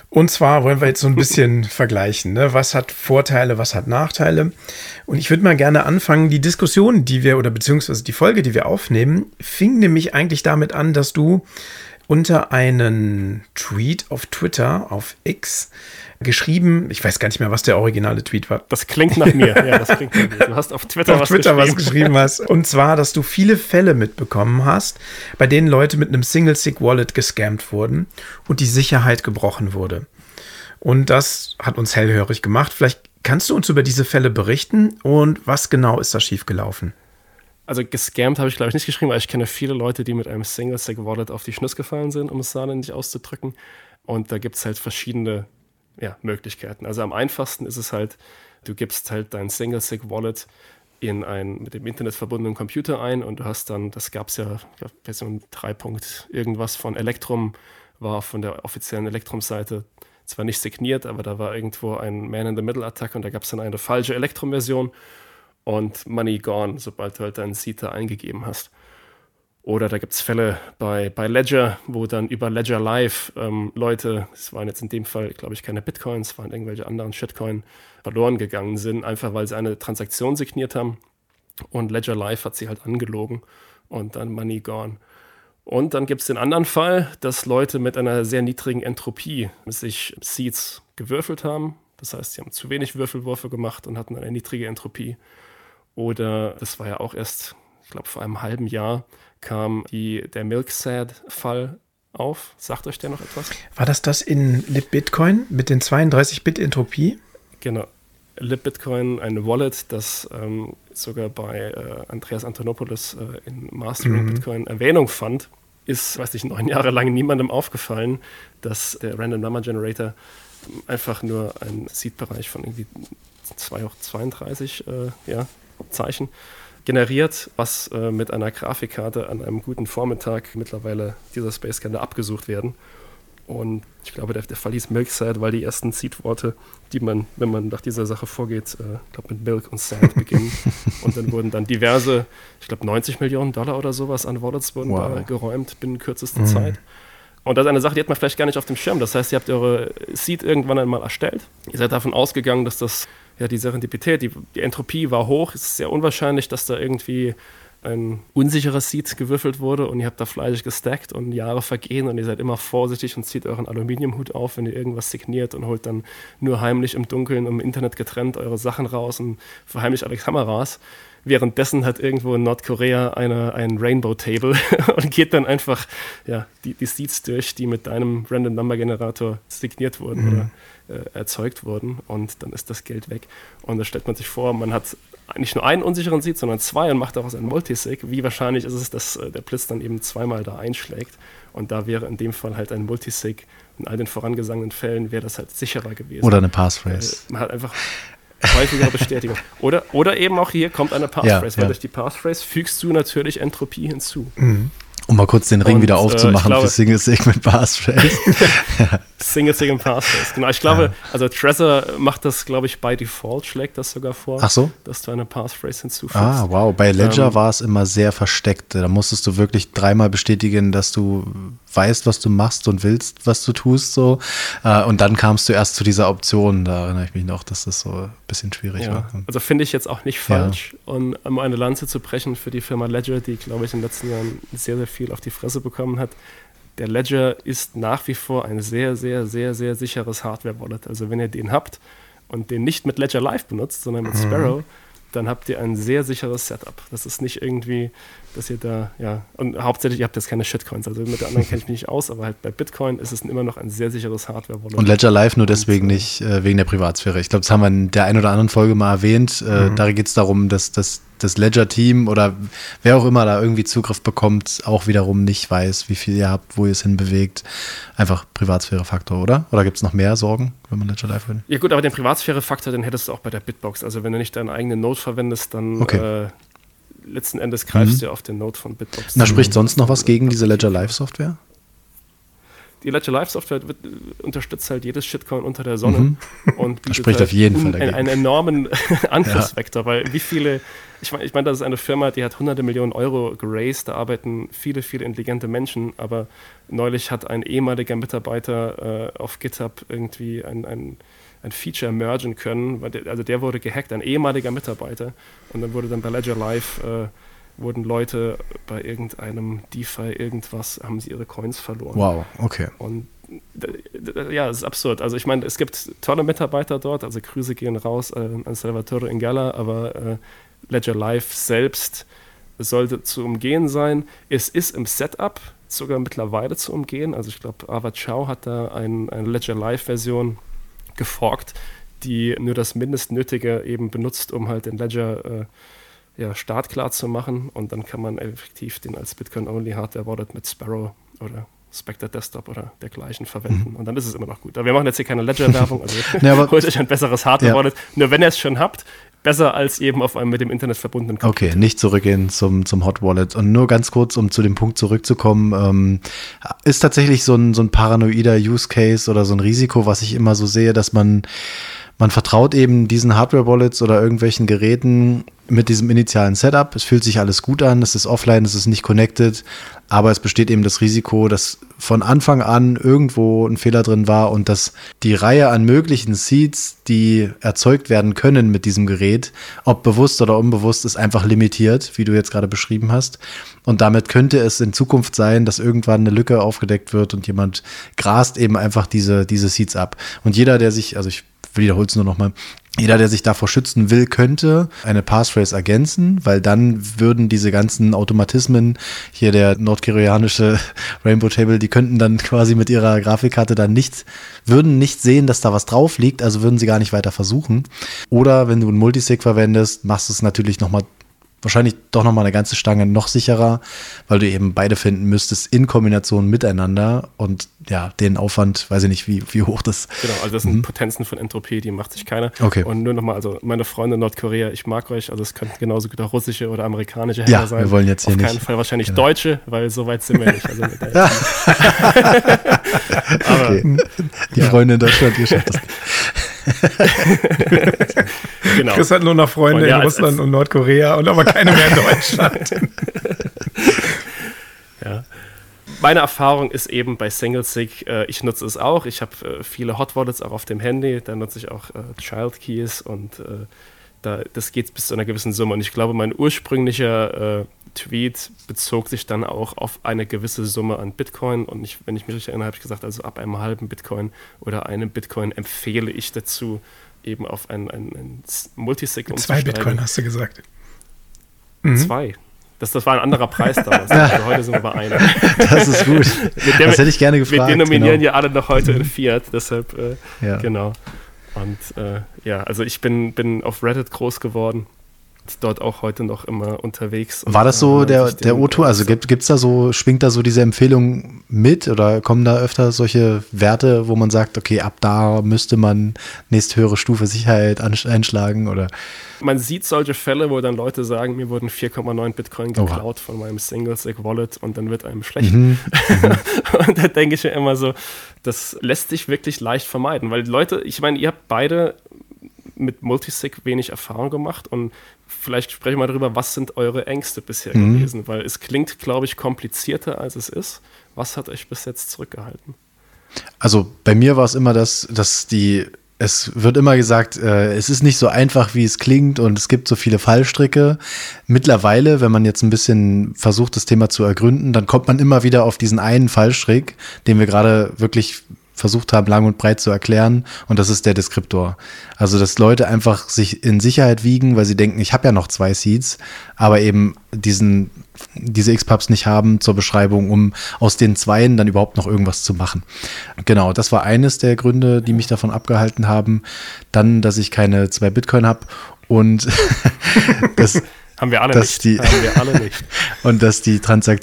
Und zwar wollen wir jetzt so ein bisschen vergleichen, ne? Was hat Vorteile, was hat Nachteile? Und ich würde mal gerne anfangen, die Diskussion, die wir, oder beziehungsweise die Folge, die wir aufnehmen, fing nämlich eigentlich damit an, dass du unter einen Tweet auf Twitter, auf X, geschrieben, ich weiß gar nicht mehr, was der originale Tweet war. Das klingt nach mir, ja, das klingt nach mir. Du hast auf Twitter, auf was, Twitter geschrieben. was geschrieben hast. Und zwar, dass du viele Fälle mitbekommen hast, bei denen Leute mit einem Single-Sig-Wallet gescammt wurden und die Sicherheit gebrochen wurde. Und das hat uns hellhörig gemacht. Vielleicht kannst du uns über diese Fälle berichten und was genau ist da schiefgelaufen? Also gescammt habe ich, glaube ich, nicht geschrieben, weil ich kenne viele Leute, die mit einem Single-Sig-Wallet auf die Schnüsse gefallen sind, um es saarländisch auszudrücken. Und da gibt es halt verschiedene ja, Möglichkeiten. Also am einfachsten ist es halt, du gibst halt dein Single-Sig-Wallet in einen mit dem Internet verbundenen Computer ein und du hast dann, das gab es ja, Version drei. irgendwas von Electrum, war von der offiziellen Electrum-Seite zwar nicht signiert, aber da war irgendwo ein Man-in-the-Middle-Attack und da gab es dann eine falsche Electrum-Version. Und Money gone, sobald du halt deinen Seed da eingegeben hast. Oder da gibt es Fälle bei, bei Ledger, wo dann über Ledger Live ähm, Leute, das waren jetzt in dem Fall, glaube ich, keine Bitcoins, waren irgendwelche anderen Shitcoin, verloren gegangen sind, einfach weil sie eine Transaktion signiert haben. Und Ledger Live hat sie halt angelogen und dann Money gone. Und dann gibt es den anderen Fall, dass Leute mit einer sehr niedrigen Entropie sich Seeds gewürfelt haben. Das heißt, sie haben zu wenig Würfelwürfe gemacht und hatten eine niedrige Entropie. Oder, das war ja auch erst, ich glaube, vor einem halben Jahr kam die, der Milksad-Fall auf. Sagt euch der noch etwas? War das das in LibBitcoin mit den zweiunddreißig Bit Entropie? Genau. LibBitcoin, ein Wallet, das ähm, sogar bei äh, Andreas Antonopoulos äh, in Mastering mhm. Bitcoin Erwähnung fand, ist, weiß nicht, neun Jahre lang niemandem aufgefallen, dass der Random Number Generator einfach nur einen Seed-Bereich von irgendwie zweiunddreißig äh, ja, Zeichen generiert, was äh, mit einer Grafikkarte an einem guten Vormittag mittlerweile dieser Space-Scanner abgesucht werden. Und ich glaube, der, der Fall hieß Milksad, weil die ersten Seed-Worte, die man, wenn man nach dieser Sache vorgeht, äh, ich glaube mit Milk und Sad beginnen. Und dann wurden dann diverse, ich glaube neunzig Millionen Dollar oder sowas an Wallets wurden wow. da geräumt binnen kürzester mhm. Zeit. Und das ist eine Sache, die hat man vielleicht gar nicht auf dem Schirm. Das heißt, ihr habt eure Seed irgendwann einmal erstellt. Ihr seid davon ausgegangen, dass das, ja, die Serendipität, die, die Entropie war hoch. Es ist sehr unwahrscheinlich, dass da irgendwie ein unsicheres Seed gewürfelt wurde und ihr habt da fleißig gestackt und Jahre vergehen und ihr seid immer vorsichtig und zieht euren Aluminiumhut auf, wenn ihr irgendwas signiert und holt dann nur heimlich im Dunkeln, im Internet getrennt eure Sachen raus und verheimlicht alle Kameras. Währenddessen hat irgendwo in Nordkorea eine, ein Rainbow-Table und geht dann einfach ja, die, die Seeds durch, die mit deinem Random-Number-Generator signiert wurden mhm. oder äh, erzeugt wurden und dann ist das Geld weg. Und da stellt man sich vor, man hat nicht nur einen unsicheren Seed, sondern zwei und macht daraus einen Multisig. Wie wahrscheinlich ist es, dass äh, der Blitz dann eben zweimal da einschlägt? Und da wäre in dem Fall halt ein Multisig. In all den vorangesagenen Fällen wäre das halt sicherer gewesen. Oder eine Passphrase. Äh, man hat einfach häufigere Bestätigung. Oder, oder eben auch hier kommt eine Passphrase, ja, weil ja. durch die Passphrase fügst du natürlich Entropie hinzu. Mhm. Um mal kurz den Ring und, wieder aufzumachen äh, glaube, für Single-Sig mit Passphrase. Single-Sig und Passphrase, genau. Ich glaube, ja. also Trezor macht das, glaube ich, by Default, schlägt das sogar vor, Ach so? dass du eine Passphrase hinzufügst. Ah, wow. Bei Ledger ähm, war es immer sehr versteckt. Da musstest du wirklich dreimal bestätigen, dass du weißt, was du machst und willst, was du tust. So. Und dann kamst du erst zu dieser Option. Da erinnere ich mich noch, dass das so ein bisschen schwierig ja. war. Also finde ich jetzt auch nicht falsch. Ja. Und um eine Lanze zu brechen für die Firma Ledger, die, glaube ich, in den letzten Jahren sehr, sehr viel auf die Fresse bekommen hat. Der Ledger ist nach wie vor ein sehr, sehr, sehr, sehr sicheres Hardware-Wallet. Also wenn ihr den habt und den nicht mit Ledger Live benutzt, sondern mit mhm. Sparrow, dann habt ihr ein sehr sicheres Setup. Das ist nicht irgendwie, dass ihr da, ja, und hauptsächlich, ihr habt jetzt keine Shitcoins, also mit der anderen kenne ich mich nicht aus, aber halt bei Bitcoin ist es immer noch ein sehr sicheres Hardware-Wallet. Und Ledger Live nur deswegen und, nicht, äh, wegen der Privatsphäre. Ich glaube, das haben wir in der einen oder anderen Folge mal erwähnt. Äh, mhm. Da geht es darum, dass das das Ledger-Team oder wer auch immer da irgendwie Zugriff bekommt, auch wiederum nicht weiß, wie viel ihr habt, wo ihr es hinbewegt. Einfach Privatsphäre-Faktor, oder? Oder gibt es noch mehr Sorgen, wenn man Ledger Live will? Ja gut, aber den Privatsphäre-Faktor, den hättest du auch bei der Bitbox. Also wenn du nicht deinen eigenen Node verwendest, dann okay. äh, letzten Endes greifst mhm. du auf den Node von Bitbox. Na, spricht sonst noch was gegen diese Ledger Live-Software? die Ledger Live Software wird, unterstützt halt jedes Shitcoin unter der Sonne Mhm. und Das bietet spricht halt auf jeden un- Fall dagegen. einen, einen enormen Angriffsvektor, weil wie viele, ich meine, ich mein, das ist eine Firma, die hat hunderte Millionen Euro geraced, da arbeiten viele, viele intelligente Menschen, aber neulich hat ein ehemaliger Mitarbeiter äh, auf GitHub irgendwie ein, ein, ein Feature mergen können, weil der, also der wurde gehackt, ein ehemaliger Mitarbeiter, und dann wurde dann bei Ledger Live äh, wurden Leute bei irgendeinem DeFi irgendwas, haben sie ihre Coins verloren. Wow, okay. Und d- d- ja, es ist absurd. Also ich meine, es gibt tolle Mitarbeiter dort, also Grüße gehen raus äh, an Salvatore Ingala, aber äh, Ledger Live selbst sollte zu umgehen sein. Es ist im Setup sogar mittlerweile zu umgehen. Also ich glaube, Ava Chow hat da ein, eine Ledger Live-Version geforkt, die nur das Mindestnötige eben benutzt, um halt den Ledger äh, ja, startklar zu machen, und dann kann man effektiv den als Bitcoin-Only-Hardware-Wallet mit Sparrow oder Spectre Desktop oder dergleichen verwenden, mhm. und dann ist es immer noch gut. Aber wir machen jetzt hier keine Ledger-Werbung, also ja, aber, holt euch ein besseres Hardware-Wallet. Ja. Nur wenn ihr es schon habt, besser als eben auf einem mit dem Internet verbundenen Computer. Okay, nicht zurückgehen zum, zum Hot Wallet. Und nur ganz kurz, um zu dem Punkt zurückzukommen, ähm, ist tatsächlich so ein, so ein paranoider Use Case oder so ein Risiko, was ich immer so sehe, dass man Man vertraut eben diesen Hardware-Wallets oder irgendwelchen Geräten mit diesem initialen Setup. Es fühlt sich alles gut an, es ist offline, es ist nicht connected, aber es besteht eben das Risiko, dass von Anfang an irgendwo ein Fehler drin war und dass die Reihe an möglichen Seeds, die erzeugt werden können mit diesem Gerät, ob bewusst oder unbewusst, ist einfach limitiert, wie du jetzt gerade beschrieben hast. Und damit könnte es in Zukunft sein, dass irgendwann eine Lücke aufgedeckt wird und jemand grast eben einfach diese, diese Seeds ab. Und jeder, der sich, also ich wiederhole es nur noch mal, jeder, der sich davor schützen will, könnte eine Passphrase ergänzen, weil dann würden diese ganzen Automatismen, hier der nordkoreanische Rainbow Table, die könnten dann quasi mit ihrer Grafikkarte dann nicht, würden nicht sehen, dass da was drauf liegt, also würden sie gar nicht weiter versuchen. Oder wenn du ein Multisig verwendest, machst du es natürlich nochmal wahrscheinlich doch nochmal eine ganze Stange noch sicherer, weil du eben beide finden müsstest in Kombination miteinander und ja, den Aufwand, weiß ich nicht, wie, wie hoch das Genau, also das sind mhm. Potenzen von Entropie, die macht sich keiner. Okay. Und nur nochmal, also meine Freunde in Nordkorea, ich mag euch, also es könnten genauso gut auch russische oder amerikanische Hacker ja, sein. Wir wollen jetzt hier Auf keinen nicht. Fall wahrscheinlich genau. Deutsche, weil so weit sind wir nicht. Also mit der okay. Die ja. Freunde in Deutschland, ihr schafft das. Genau. Chris hat nur noch Freunde ja, in als, Russland als, und Nordkorea und aber keine mehr in Deutschland. Ja. Meine Erfahrung ist eben bei SingleSig, äh, ich nutze es auch. Ich habe äh, viele Hot Wallets auch auf dem Handy. Da nutze ich auch äh, Child Keys und äh, da, das geht bis zu einer gewissen Summe. Und ich glaube, mein ursprünglicher äh, Tweet bezog sich dann auch auf eine gewisse Summe an Bitcoin. Und ich, wenn ich mich richtig erinnere, habe ich gesagt, also ab einem halben Bitcoin oder einem Bitcoin empfehle ich dazu, eben auf ein, ein, ein Multisig umzusteigen. Zwei Bitcoin hast du gesagt. Mhm. Zwei. Das, das war ein anderer Preis damals. Also heute sind wir bei einem. Das ist gut. Dem, das hätte ich gerne gefragt. Wir denominieren genau. ja alle noch heute in Fiat, deshalb, äh, ja. genau. Und äh, ja, also ich bin, bin auf Reddit groß geworden, dort auch heute noch immer unterwegs. War das so der, der O-Ton? Also gibt es da so, schwingt da so diese Empfehlung mit oder kommen da öfter solche Werte, wo man sagt, okay, ab da müsste man nächsthöhere Stufe Sicherheit einschlagen oder? Man sieht solche Fälle, wo dann Leute sagen, mir wurden vier Komma neun Bitcoin geklaut Oha. von meinem Single-Sig-Wallet und dann wird einem schlecht. Mhm. Und da denke ich mir immer so, das lässt sich wirklich leicht vermeiden, weil Leute, ich meine, ihr habt beide mit Multisig wenig Erfahrung gemacht und vielleicht sprechen wir mal darüber, was sind eure Ängste bisher mhm. gewesen, weil es klingt, glaube ich, komplizierter, als es ist. Was hat euch bis jetzt zurückgehalten? Also bei mir war es immer das, dass die Es wird immer gesagt, äh, es ist nicht so einfach, wie es klingt und es gibt so viele Fallstricke. Mittlerweile, wenn man jetzt ein bisschen versucht, das Thema zu ergründen, dann kommt man immer wieder auf diesen einen Fallstrick, den wir gerade wirklich versucht haben, lang und breit zu erklären, und das ist der Deskriptor. Also, dass Leute einfach sich in Sicherheit wiegen, weil sie denken, ich habe ja noch zwei Seeds, aber eben diesen, diese X Pubs nicht haben zur Beschreibung, um aus den Zweien dann überhaupt noch irgendwas zu machen. Genau, das war eines der Gründe, die mich davon abgehalten haben. Dann, dass ich keine zwei Bitcoin habe und das Haben wir alle dass nicht. Die, Haben wir alle nicht. Und dass die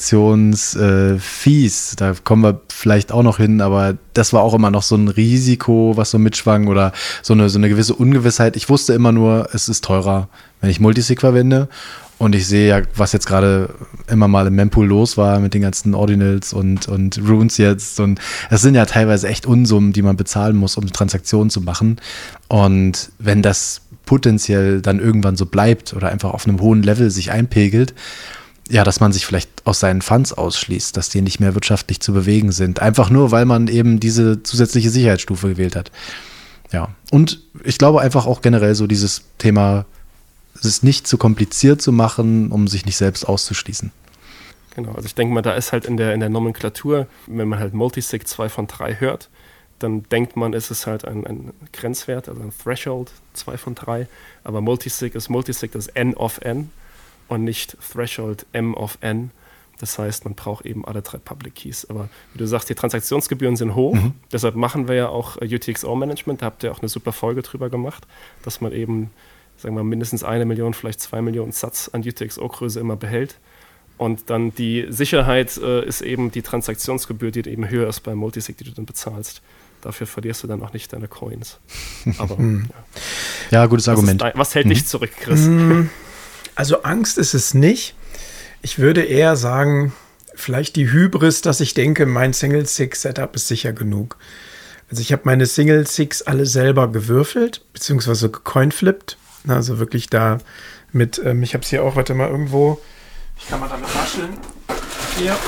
Transaktionsfees, äh, da kommen wir vielleicht auch noch hin, aber das war auch immer noch so ein Risiko, was so mitschwang oder so eine, so eine gewisse Ungewissheit. Ich wusste immer nur, es ist teurer, wenn ich Multisig verwende. Und ich sehe ja, was jetzt gerade immer mal im Mempool los war mit den ganzen Ordinals und, und Runes jetzt. Und es sind ja teilweise echt Unsummen, die man bezahlen muss, um Transaktionen zu machen. Und wenn das potenziell dann irgendwann so bleibt oder einfach auf einem hohen Level sich einpegelt, ja, dass man sich vielleicht aus seinen Funds ausschließt, dass die nicht mehr wirtschaftlich zu bewegen sind. Einfach nur, weil man eben diese zusätzliche Sicherheitsstufe gewählt hat. Ja, und ich glaube einfach auch generell so dieses Thema, es ist nicht zu kompliziert zu machen, um sich nicht selbst auszuschließen. Genau, also ich denke mal, da ist halt in der, in der Nomenklatur, wenn man halt Multisig zwei von drei hört, dann denkt man, es ist halt ein, ein Grenzwert, also ein Threshold zwei von drei, aber Multisig ist Multisig, das N of N und nicht Threshold M of N. Das heißt, man braucht eben alle drei Public Keys. Aber wie du sagst, die Transaktionsgebühren sind hoch. Mhm. Deshalb machen wir ja auch U T X O-Management. Da habt ihr auch eine super Folge drüber gemacht, dass man eben, sagen wir mal, mindestens eine Million, vielleicht zwei Millionen Satz an U T X O-Größe immer behält. Und dann die Sicherheit äh, ist eben die Transaktionsgebühr, die eben höher ist beim Multisig, die du dann bezahlst. Dafür verlierst du dann auch nicht deine Coins. Aber hm. ja. ja, gutes Argument. Dein, was hält mhm. dich zurück, Chris? Also Angst ist es nicht. Ich würde eher sagen, vielleicht die Hybris, dass ich denke, mein Single-Sig-Setup ist sicher genug. Also ich habe meine Single-Sigs alle selber gewürfelt, beziehungsweise gecoinflippt. Also wirklich da mit, ähm, ich habe es hier auch, warte mal, irgendwo, ich kann mal damit rascheln. Hier.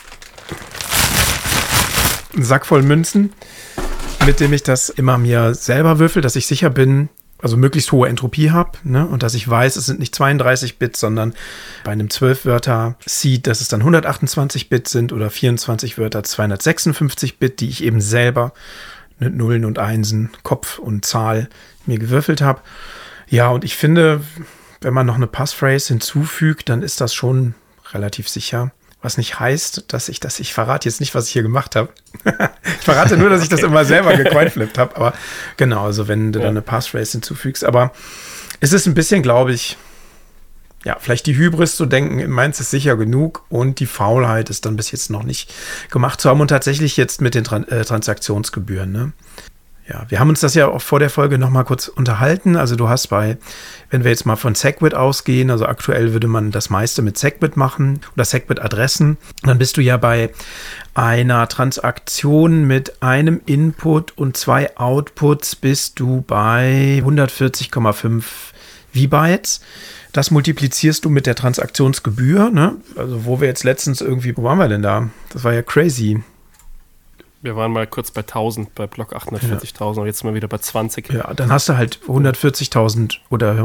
Ein Sack voll Münzen, mit dem ich das immer mir selber würfel, dass ich sicher bin, also möglichst hohe Entropie habe, ne? Und dass ich weiß, es sind nicht zweiunddreißig Bit, sondern bei einem zwölf Wörter Seed, dass es dann hundertachtundzwanzig Bit sind oder vierundzwanzig Wörter zweihundertsechsundfünfzig Bit, die ich eben selber mit Nullen und Einsen, Kopf und Zahl mir gewürfelt habe. Ja, und ich finde, wenn man noch eine Passphrase hinzufügt, dann ist das schon relativ sicher. Was nicht heißt, dass ich das, ich verrate jetzt nicht, was ich hier gemacht habe. Ich verrate nur, dass ich das immer selber gecoinflippt habe. Aber genau, also wenn du ja. dann eine Passphrase hinzufügst. Aber es ist ein bisschen, glaube ich, ja, vielleicht die Hybris zu denken, meins ist sicher genug und die Faulheit ist dann bis jetzt noch nicht gemacht zu haben und tatsächlich jetzt mit den Tran- äh, Transaktionsgebühren, ne? Ja, wir haben uns das ja auch vor der Folge noch mal kurz unterhalten. Also du hast bei, wenn wir jetzt mal von SegWit ausgehen, also aktuell würde man das meiste mit SegWit machen oder SegWit-Adressen, dann bist du ja bei einer Transaktion mit einem Input und zwei Outputs bist du bei hundertvierzig Komma fünf V-Bytes. Das multiplizierst du mit der Transaktionsgebühr, ne? Also wo wir jetzt letztens irgendwie, wo waren wir denn da? Das war ja crazy. Wir waren mal kurz bei tausend, bei Block achthundertvierzigtausend ja. und jetzt sind wir wieder bei zwanzig. Ja, dann hast du halt hundertvierzigtausend oder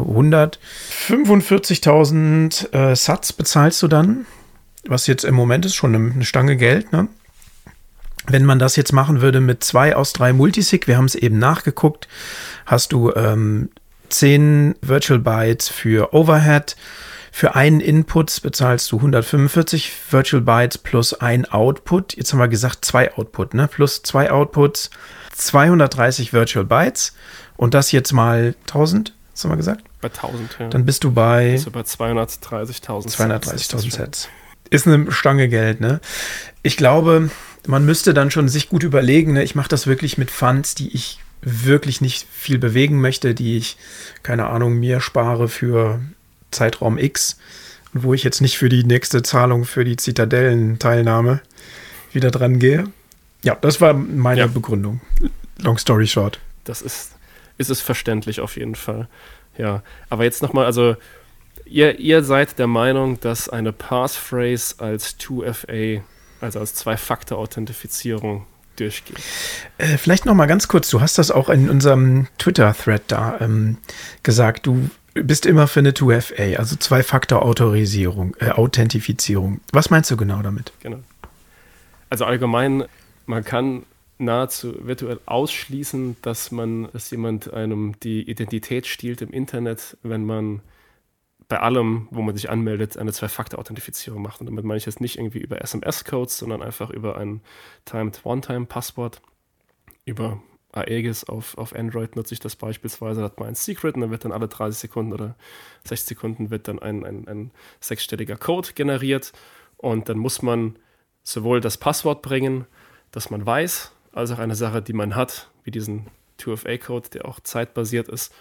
hundertfünfundvierzigtausend äh, Satz bezahlst du dann, was jetzt im Moment ist schon eine, eine Stange Geld, ne? Wenn man das jetzt machen würde mit zwei aus drei Multisig, wir haben es eben nachgeguckt, hast du ähm, zehn Virtual Bytes für Overhead. Für einen Input bezahlst du hundertfünfundvierzig Virtual Bytes plus ein Output. Jetzt haben wir gesagt zwei Output, ne? Plus zwei Outputs, zweihundertdreißig Virtual Bytes. Und das jetzt mal tausend, was haben wir gesagt? Bei tausend, ja. Dann bist du bei, bist du bei zweihundertdreißigtausend. zweihundertdreißigtausend Sets. Ist eine Stange Geld, ne? Ich glaube, man müsste dann schon sich gut überlegen, ne? Ich mache das wirklich mit Funds, die ich wirklich nicht viel bewegen möchte, die ich, keine Ahnung, mir spare für Zeitraum X, wo ich jetzt nicht für die nächste Zahlung für die Zitadellen-Teilnahme wieder dran gehe. Ja, das war meine ja. Begründung. Long story short. Das ist, ist es verständlich auf jeden Fall. Ja, aber jetzt nochmal, also ihr, ihr seid der Meinung, dass eine Passphrase als zwei F A, also als Zwei-Faktor-Authentifizierung durchgeht. Äh, vielleicht nochmal ganz kurz, du hast das auch in unserem Twitter-Thread da ähm, gesagt, du bist immer für eine zwei F A, also Zwei-Faktor-Autorisierung, äh, Authentifizierung. Was meinst du genau damit? Genau. Also allgemein, man kann nahezu virtuell ausschließen, dass man, dass jemand einem die Identität stiehlt im Internet, wenn man bei allem, wo man sich anmeldet, eine Zwei-Faktor-Authentifizierung macht. Und damit meine ich jetzt nicht irgendwie über S M S-Codes, sondern einfach über ein Timed One-Time-Passwort, über Aegis auf, auf Android nutze ich das beispielsweise, da hat man ein Secret und dann wird dann alle dreißig Sekunden oder sechzig Sekunden wird dann ein, ein, ein sechsstelliger Code generiert und dann muss man sowohl das Passwort bringen, das man weiß, als auch eine Sache, die man hat, wie diesen zwei F A-Code, der auch zeitbasiert ist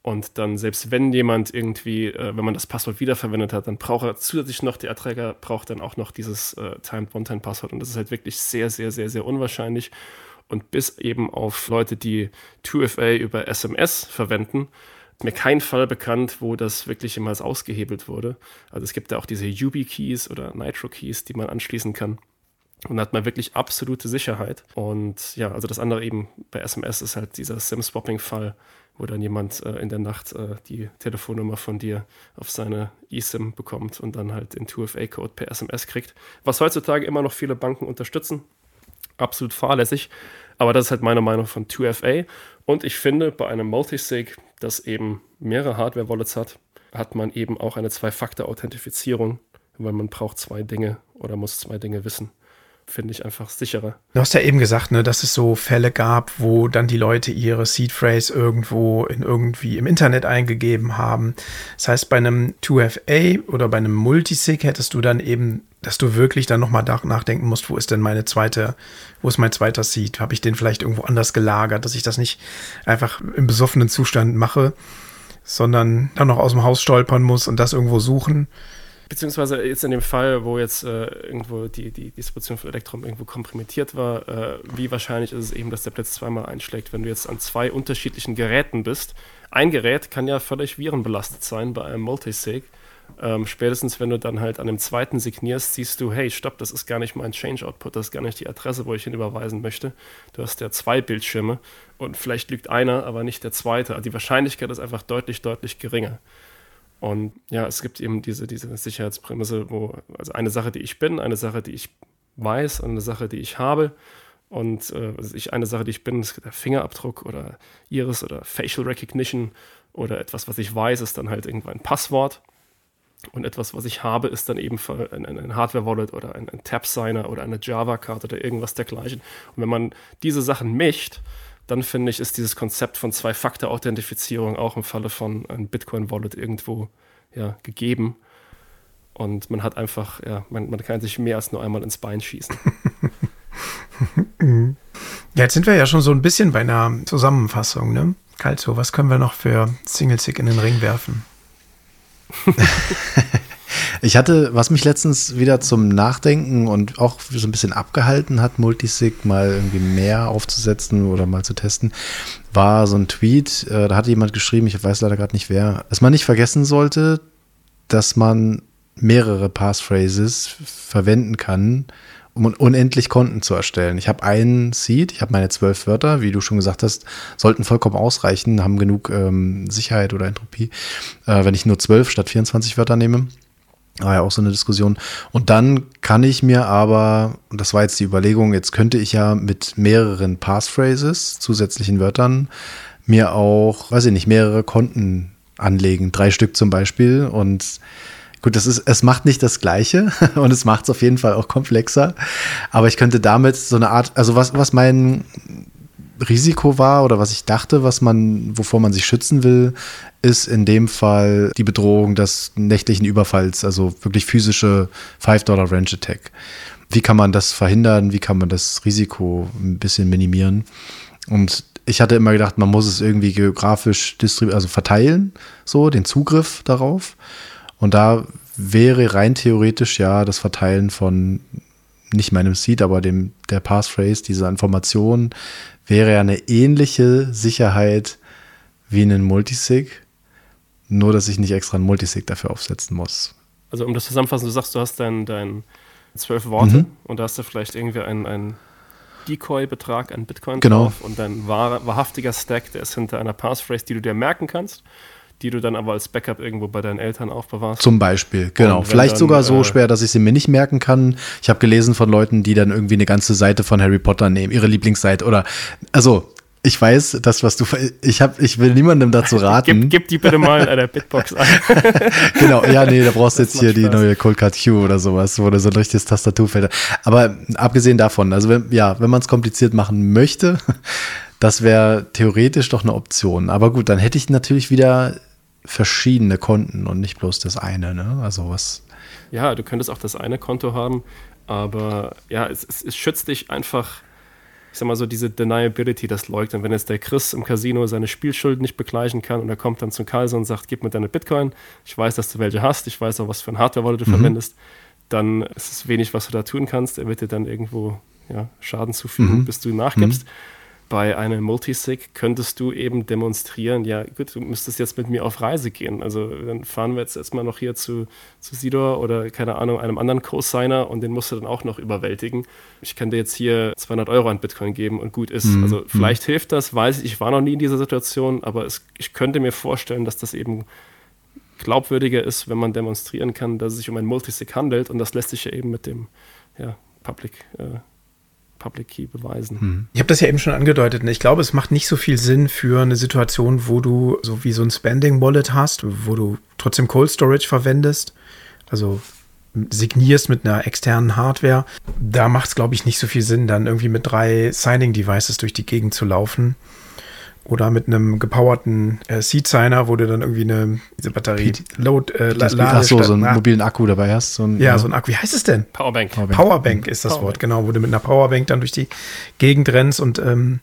Und dann, selbst wenn jemand irgendwie, äh, wenn man das Passwort wiederverwendet hat, dann braucht er zusätzlich noch, der Erträger braucht dann auch noch dieses äh, Timed One-Time-Passwort. Und das ist halt wirklich sehr, sehr, sehr, sehr unwahrscheinlich. Und bis eben auf Leute, die zwei F A über S M S verwenden, ist mir kein Fall bekannt, wo das wirklich jemals ausgehebelt wurde. Also es gibt da auch diese YubiKeys oder Nitro-Keys, die man anschließen kann. Und da hat man wirklich absolute Sicherheit. Und ja, also das andere eben bei S M S ist halt dieser SIM-Swapping-Fall, wo dann jemand äh, in der Nacht äh, die Telefonnummer von dir auf seine eSIM bekommt und dann halt den zwei F A-Code per S M S kriegt. Was heutzutage immer noch viele Banken unterstützen. Absolut fahrlässig. Aber das ist halt meine Meinung von zwei F A. Und ich finde, bei einem Multisig, das eben mehrere Hardware-Wallets hat, hat man eben auch eine Zwei-Faktor-Authentifizierung, weil man braucht zwei Dinge oder muss zwei Dinge wissen. Finde ich einfach sicherer. Du hast ja eben gesagt, ne, dass es so Fälle gab, wo dann die Leute ihre Seed Phrase irgendwo in irgendwie im Internet eingegeben haben. Das heißt, bei einem zwei F A oder bei einem Multisig hättest du dann eben, dass du wirklich dann nochmal nachdenken musst, wo ist denn meine zweite, wo ist mein zweiter Seed? Habe ich den vielleicht irgendwo anders gelagert, dass ich das nicht einfach im besoffenen Zustand mache, sondern dann noch aus dem Haus stolpern muss und das irgendwo suchen. Beziehungsweise jetzt in dem Fall, wo jetzt äh, irgendwo die, die Distribution von Electrum irgendwo komprimiert war, äh, wie wahrscheinlich ist es eben, dass der Blitz zweimal einschlägt, wenn du jetzt an zwei unterschiedlichen Geräten bist. Ein Gerät kann ja völlig virenbelastet sein bei einem Multisig. Ähm, spätestens, wenn du dann halt an dem zweiten signierst, siehst du, hey, stopp, das ist gar nicht mein Change-Output, das ist gar nicht die Adresse, wo ich ihn überweisen möchte. Du hast ja zwei Bildschirme und vielleicht lügt einer, aber nicht der zweite. Also die Wahrscheinlichkeit ist einfach deutlich, deutlich geringer. Und ja, es gibt eben diese, diese Sicherheitsprämisse, wo, also eine Sache, die ich bin, eine Sache, die ich weiß, eine Sache, die ich habe. Und äh, also ich, eine Sache, die ich bin, ist der Fingerabdruck oder Iris oder Facial Recognition oder etwas, was ich weiß, ist dann halt irgendwann ein Passwort. Und etwas, was ich habe, ist dann eben ein, ein Hardware-Wallet oder ein, ein Tab-Signer oder eine Java-Card oder irgendwas dergleichen. Und wenn man diese Sachen mischt, dann finde ich, ist dieses Konzept von Zwei-Faktor-Authentifizierung auch im Falle von einem Bitcoin-Wallet irgendwo ja, gegeben. Und man hat einfach, ja, man, man kann sich mehr als nur einmal ins Bein schießen. Ja, jetzt sind wir ja schon so ein bisschen bei einer Zusammenfassung, ne? Calzo, was können wir noch für Single-Sig in den Ring werfen? Ich hatte, was mich letztens wieder zum Nachdenken und auch so ein bisschen abgehalten hat, Multisig mal irgendwie mehr aufzusetzen oder mal zu testen, war so ein Tweet, äh, da hatte jemand geschrieben, ich weiß leider gerade nicht wer, dass man nicht vergessen sollte, dass man mehrere Passphrases verwenden kann, um unendlich Konten zu erstellen. Ich habe einen Seed, ich habe meine zwölf Wörter, wie du schon gesagt hast, sollten vollkommen ausreichen, haben genug ähm, Sicherheit oder Entropie, äh, wenn ich nur zwölf statt vierundzwanzig Wörter nehme. War ja auch so eine Diskussion. Und dann kann ich mir aber, und das war jetzt die Überlegung, jetzt könnte ich ja mit mehreren Passphrases, zusätzlichen Wörtern, mir auch, weiß ich nicht, mehrere Konten anlegen, drei Stück zum Beispiel. Und gut, das ist, es macht nicht das Gleiche und es macht es auf jeden Fall auch komplexer. Aber ich könnte damit so eine Art, also was, was mein Risiko war oder was ich dachte, was man, wovor man sich schützen will, ist in dem Fall die Bedrohung des nächtlichen Überfalls, also wirklich physische Five-Dollar-Ranch-Attack. Wie kann man das verhindern? Wie kann man das Risiko ein bisschen minimieren? Und ich hatte immer gedacht, man muss es irgendwie geografisch distribuieren, also verteilen, so den Zugriff darauf. Und da wäre rein theoretisch ja das Verteilen von nicht meinem Seed, aber dem der Passphrase, dieser Information, wäre ja eine ähnliche Sicherheit wie ein Multisig, nur dass ich nicht extra ein Multisig dafür aufsetzen muss. Also um das zusammenfassen, du sagst, du hast dein, dein zwölf Worte mhm. und da hast du vielleicht irgendwie einen, einen Decoy-Betrag an Bitcoin genau. drauf und dein wahr, wahrhaftiger Stack, der ist hinter einer Passphrase, die du dir merken kannst, die du dann aber als Backup irgendwo bei deinen Eltern aufbewahrst. Zum Beispiel, genau. Vielleicht dann, sogar so äh, schwer, dass ich sie mir nicht merken kann. Ich habe gelesen von Leuten, die dann irgendwie eine ganze Seite von Harry Potter nehmen, ihre Lieblingsseite oder, also ich weiß, das, was du, ich habe, ich will niemandem dazu raten. Gib, gib die bitte mal in einer Bitbox ein. Genau, ja, nee, da brauchst du jetzt hier Spaß. Die neue Cold Card Q oder sowas, wo du so ein richtiges Tastaturfeld hast. Aber abgesehen davon, also wenn, ja, wenn man es kompliziert machen möchte, das wäre theoretisch doch eine Option. Aber gut, dann hätte ich natürlich wieder verschiedene Konten und nicht bloß das eine, ne? Also was. Ja, du könntest auch das eine Konto haben, aber ja, es, es, es schützt dich einfach ich sag mal so, diese Deniability, das Leugnen. Wenn jetzt der Chris im Casino seine Spielschuld nicht begleichen kann und er kommt dann zum Kaiser und sagt, gib mir deine Bitcoin, ich weiß, dass du welche hast, ich weiß auch, was für ein Hardware-Wallet du mhm. verwendest, dann ist es wenig, was du da tun kannst. Er wird dir dann irgendwo ja, Schaden zufügen, mhm. bis du nachgibst. Mhm. Bei einem Multisig könntest du eben demonstrieren, ja gut, du müsstest jetzt mit mir auf Reise gehen. Also dann fahren wir jetzt erstmal noch hier zu, zu Sidor oder keine Ahnung, einem anderen Co-Signer und den musst du dann auch noch überwältigen. Ich kann dir jetzt hier zweihundert Euro an Bitcoin geben und gut ist. Mhm. Also vielleicht mhm. hilft das, weiß ich, ich war noch nie in dieser Situation, aber es, ich könnte mir vorstellen, dass das eben glaubwürdiger ist, wenn man demonstrieren kann, dass es sich um ein Multisig handelt und das lässt sich ja eben mit dem ja, Public äh, Public Key beweisen. Ich habe das ja eben schon angedeutet. Ich glaube, es macht nicht so viel Sinn für eine Situation, wo du so wie so ein Spending Wallet hast, wo du trotzdem Cold Storage verwendest, also signierst mit einer externen Hardware. Da macht es, glaube ich, nicht so viel Sinn, dann irgendwie mit drei Signing Devices durch die Gegend zu laufen. Oder mit einem gepowerten äh, Seed-Signer, wo du dann irgendwie eine diese Batterie Load äh, Ach so, so einen na, mobilen Akku dabei hast. So ein, ja, ja, so ein Akku. Wie heißt es denn? Powerbank. Powerbank, Powerbank ist das Powerbank. Wort, genau. Wo du mit einer Powerbank dann durch die Gegend rennst und ähm,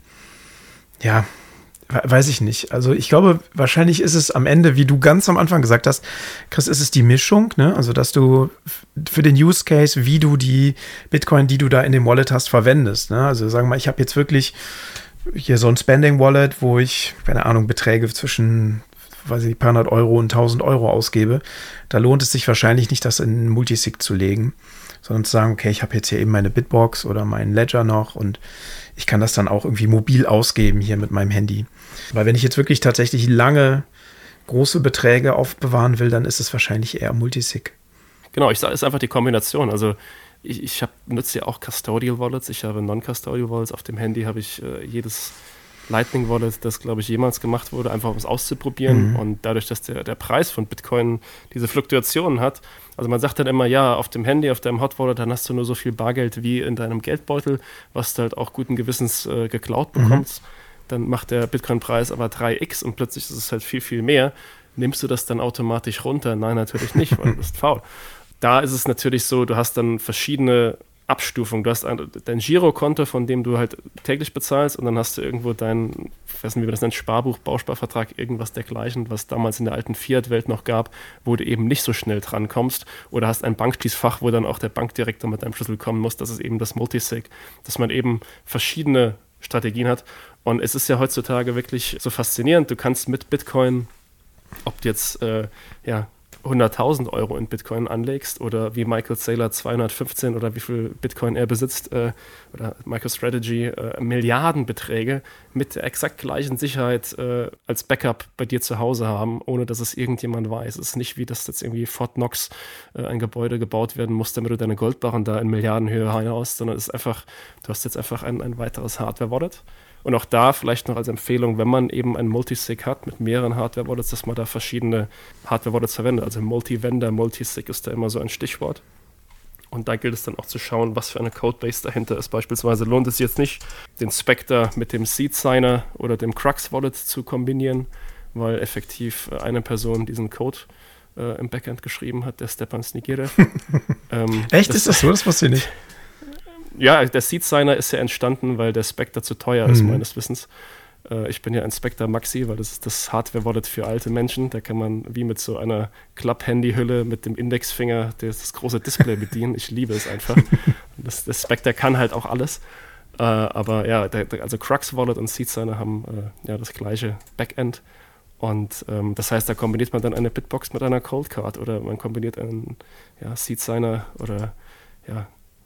ja, weiß ich nicht. Also ich glaube, wahrscheinlich ist es am Ende, wie du ganz am Anfang gesagt hast, Chris, ist es die Mischung, ne? Also dass du für den Use Case, wie du die Bitcoin, die du da in dem Wallet hast, verwendest. Ne? Also sagen wir mal, ich habe jetzt wirklich hier so ein Spending Wallet, wo ich, keine Ahnung, Beträge zwischen, weiß ich, ein paar hundert Euro und tausend Euro ausgebe. Da lohnt es sich wahrscheinlich nicht, das in einen Multisig zu legen, sondern zu sagen, okay, ich habe jetzt hier eben meine Bitbox oder meinen Ledger noch und ich kann das dann auch irgendwie mobil ausgeben hier mit meinem Handy. Weil wenn ich jetzt wirklich tatsächlich lange große Beträge aufbewahren will, dann ist es wahrscheinlich eher Multisig. Genau, ich sage, es ist einfach die Kombination. Also Ich, ich hab, nutze ja auch Custodial Wallets, ich habe Non-Custodial Wallets. Auf dem Handy habe ich äh, jedes Lightning Wallet, das, glaube ich, jemals gemacht wurde, einfach um es auszuprobieren. Mhm. Und dadurch, dass der, der Preis von Bitcoin diese Fluktuationen hat, also man sagt dann immer, ja, auf dem Handy, auf deinem Hot Wallet, dann hast du nur so viel Bargeld wie in deinem Geldbeutel, was du halt auch guten Gewissens äh, geklaut bekommst. Mhm. Dann macht der Bitcoin-Preis aber drei x und plötzlich ist es halt viel, viel mehr. Nimmst du das dann automatisch runter? Nein, natürlich nicht, weil du bist faul. Da ist es natürlich so, du hast dann verschiedene Abstufungen. Du hast ein, dein Girokonto, von dem du halt täglich bezahlst und dann hast du irgendwo dein, ich weiß nicht, wie man das nennt, Sparbuch, Bausparvertrag, irgendwas dergleichen, was damals in der alten Fiat-Welt noch gab, wo du eben nicht so schnell drankommst. Oder hast ein Bankschließfach, wo dann auch der Bankdirektor mit deinem Schlüssel kommen muss. Das ist eben das Multisig, dass man eben verschiedene Strategien hat. Und es ist ja heutzutage wirklich so faszinierend. Du kannst mit Bitcoin, ob du jetzt, äh, ja, hunderttausend Euro in Bitcoin anlegst oder wie Michael Saylor zweihundertfünfzehn oder wie viel Bitcoin er besitzt äh, oder MicroStrategy äh, Milliardenbeträge mit der exakt gleichen Sicherheit äh, als Backup bei dir zu Hause haben, ohne dass es irgendjemand weiß. Es ist nicht wie, dass jetzt irgendwie Fort Knox äh, ein Gebäude gebaut werden muss, damit du deine Goldbarren da in Milliardenhöhe haust, sondern es ist einfach, du hast jetzt einfach ein, ein weiteres Hardware-Wallet. Und auch da vielleicht noch als Empfehlung, wenn man eben ein Multisig hat mit mehreren Hardware-Wallets, dass man da verschiedene Hardware-Wallets verwendet. Also Multi-Vendor, Multisig ist da immer so ein Stichwort. Und da gilt es dann auch zu schauen, was für eine Codebase dahinter ist. Beispielsweise lohnt es jetzt nicht, den Spectre mit dem Seed-Signer oder dem Crux-Wallet zu kombinieren, weil effektiv eine Person diesen Code äh, im Backend geschrieben hat, der Stepan Snigirev. ähm, Echt? Das, ist das so? Das wusste ich nicht. Ja, der Seed-Signer ist ja entstanden, weil der Spectre zu teuer ist, mhm. meines Wissens. Äh, ich bin ja ein Spectre Maxi, weil das ist das Hardware-Wallet für alte Menschen. Da kann man wie mit so einer Klapp-Handy-Hülle mit dem Indexfinger das, das große Display bedienen. Ich liebe es einfach. Das, das Spectre kann halt auch alles. Äh, aber ja, der, der, also Crux-Wallet und Seed-Signer haben äh, ja das gleiche Backend. Und ähm, das heißt, da kombiniert man dann eine Bitbox mit einer Cold Card oder man kombiniert einen ja, Seed-Signer oder ja,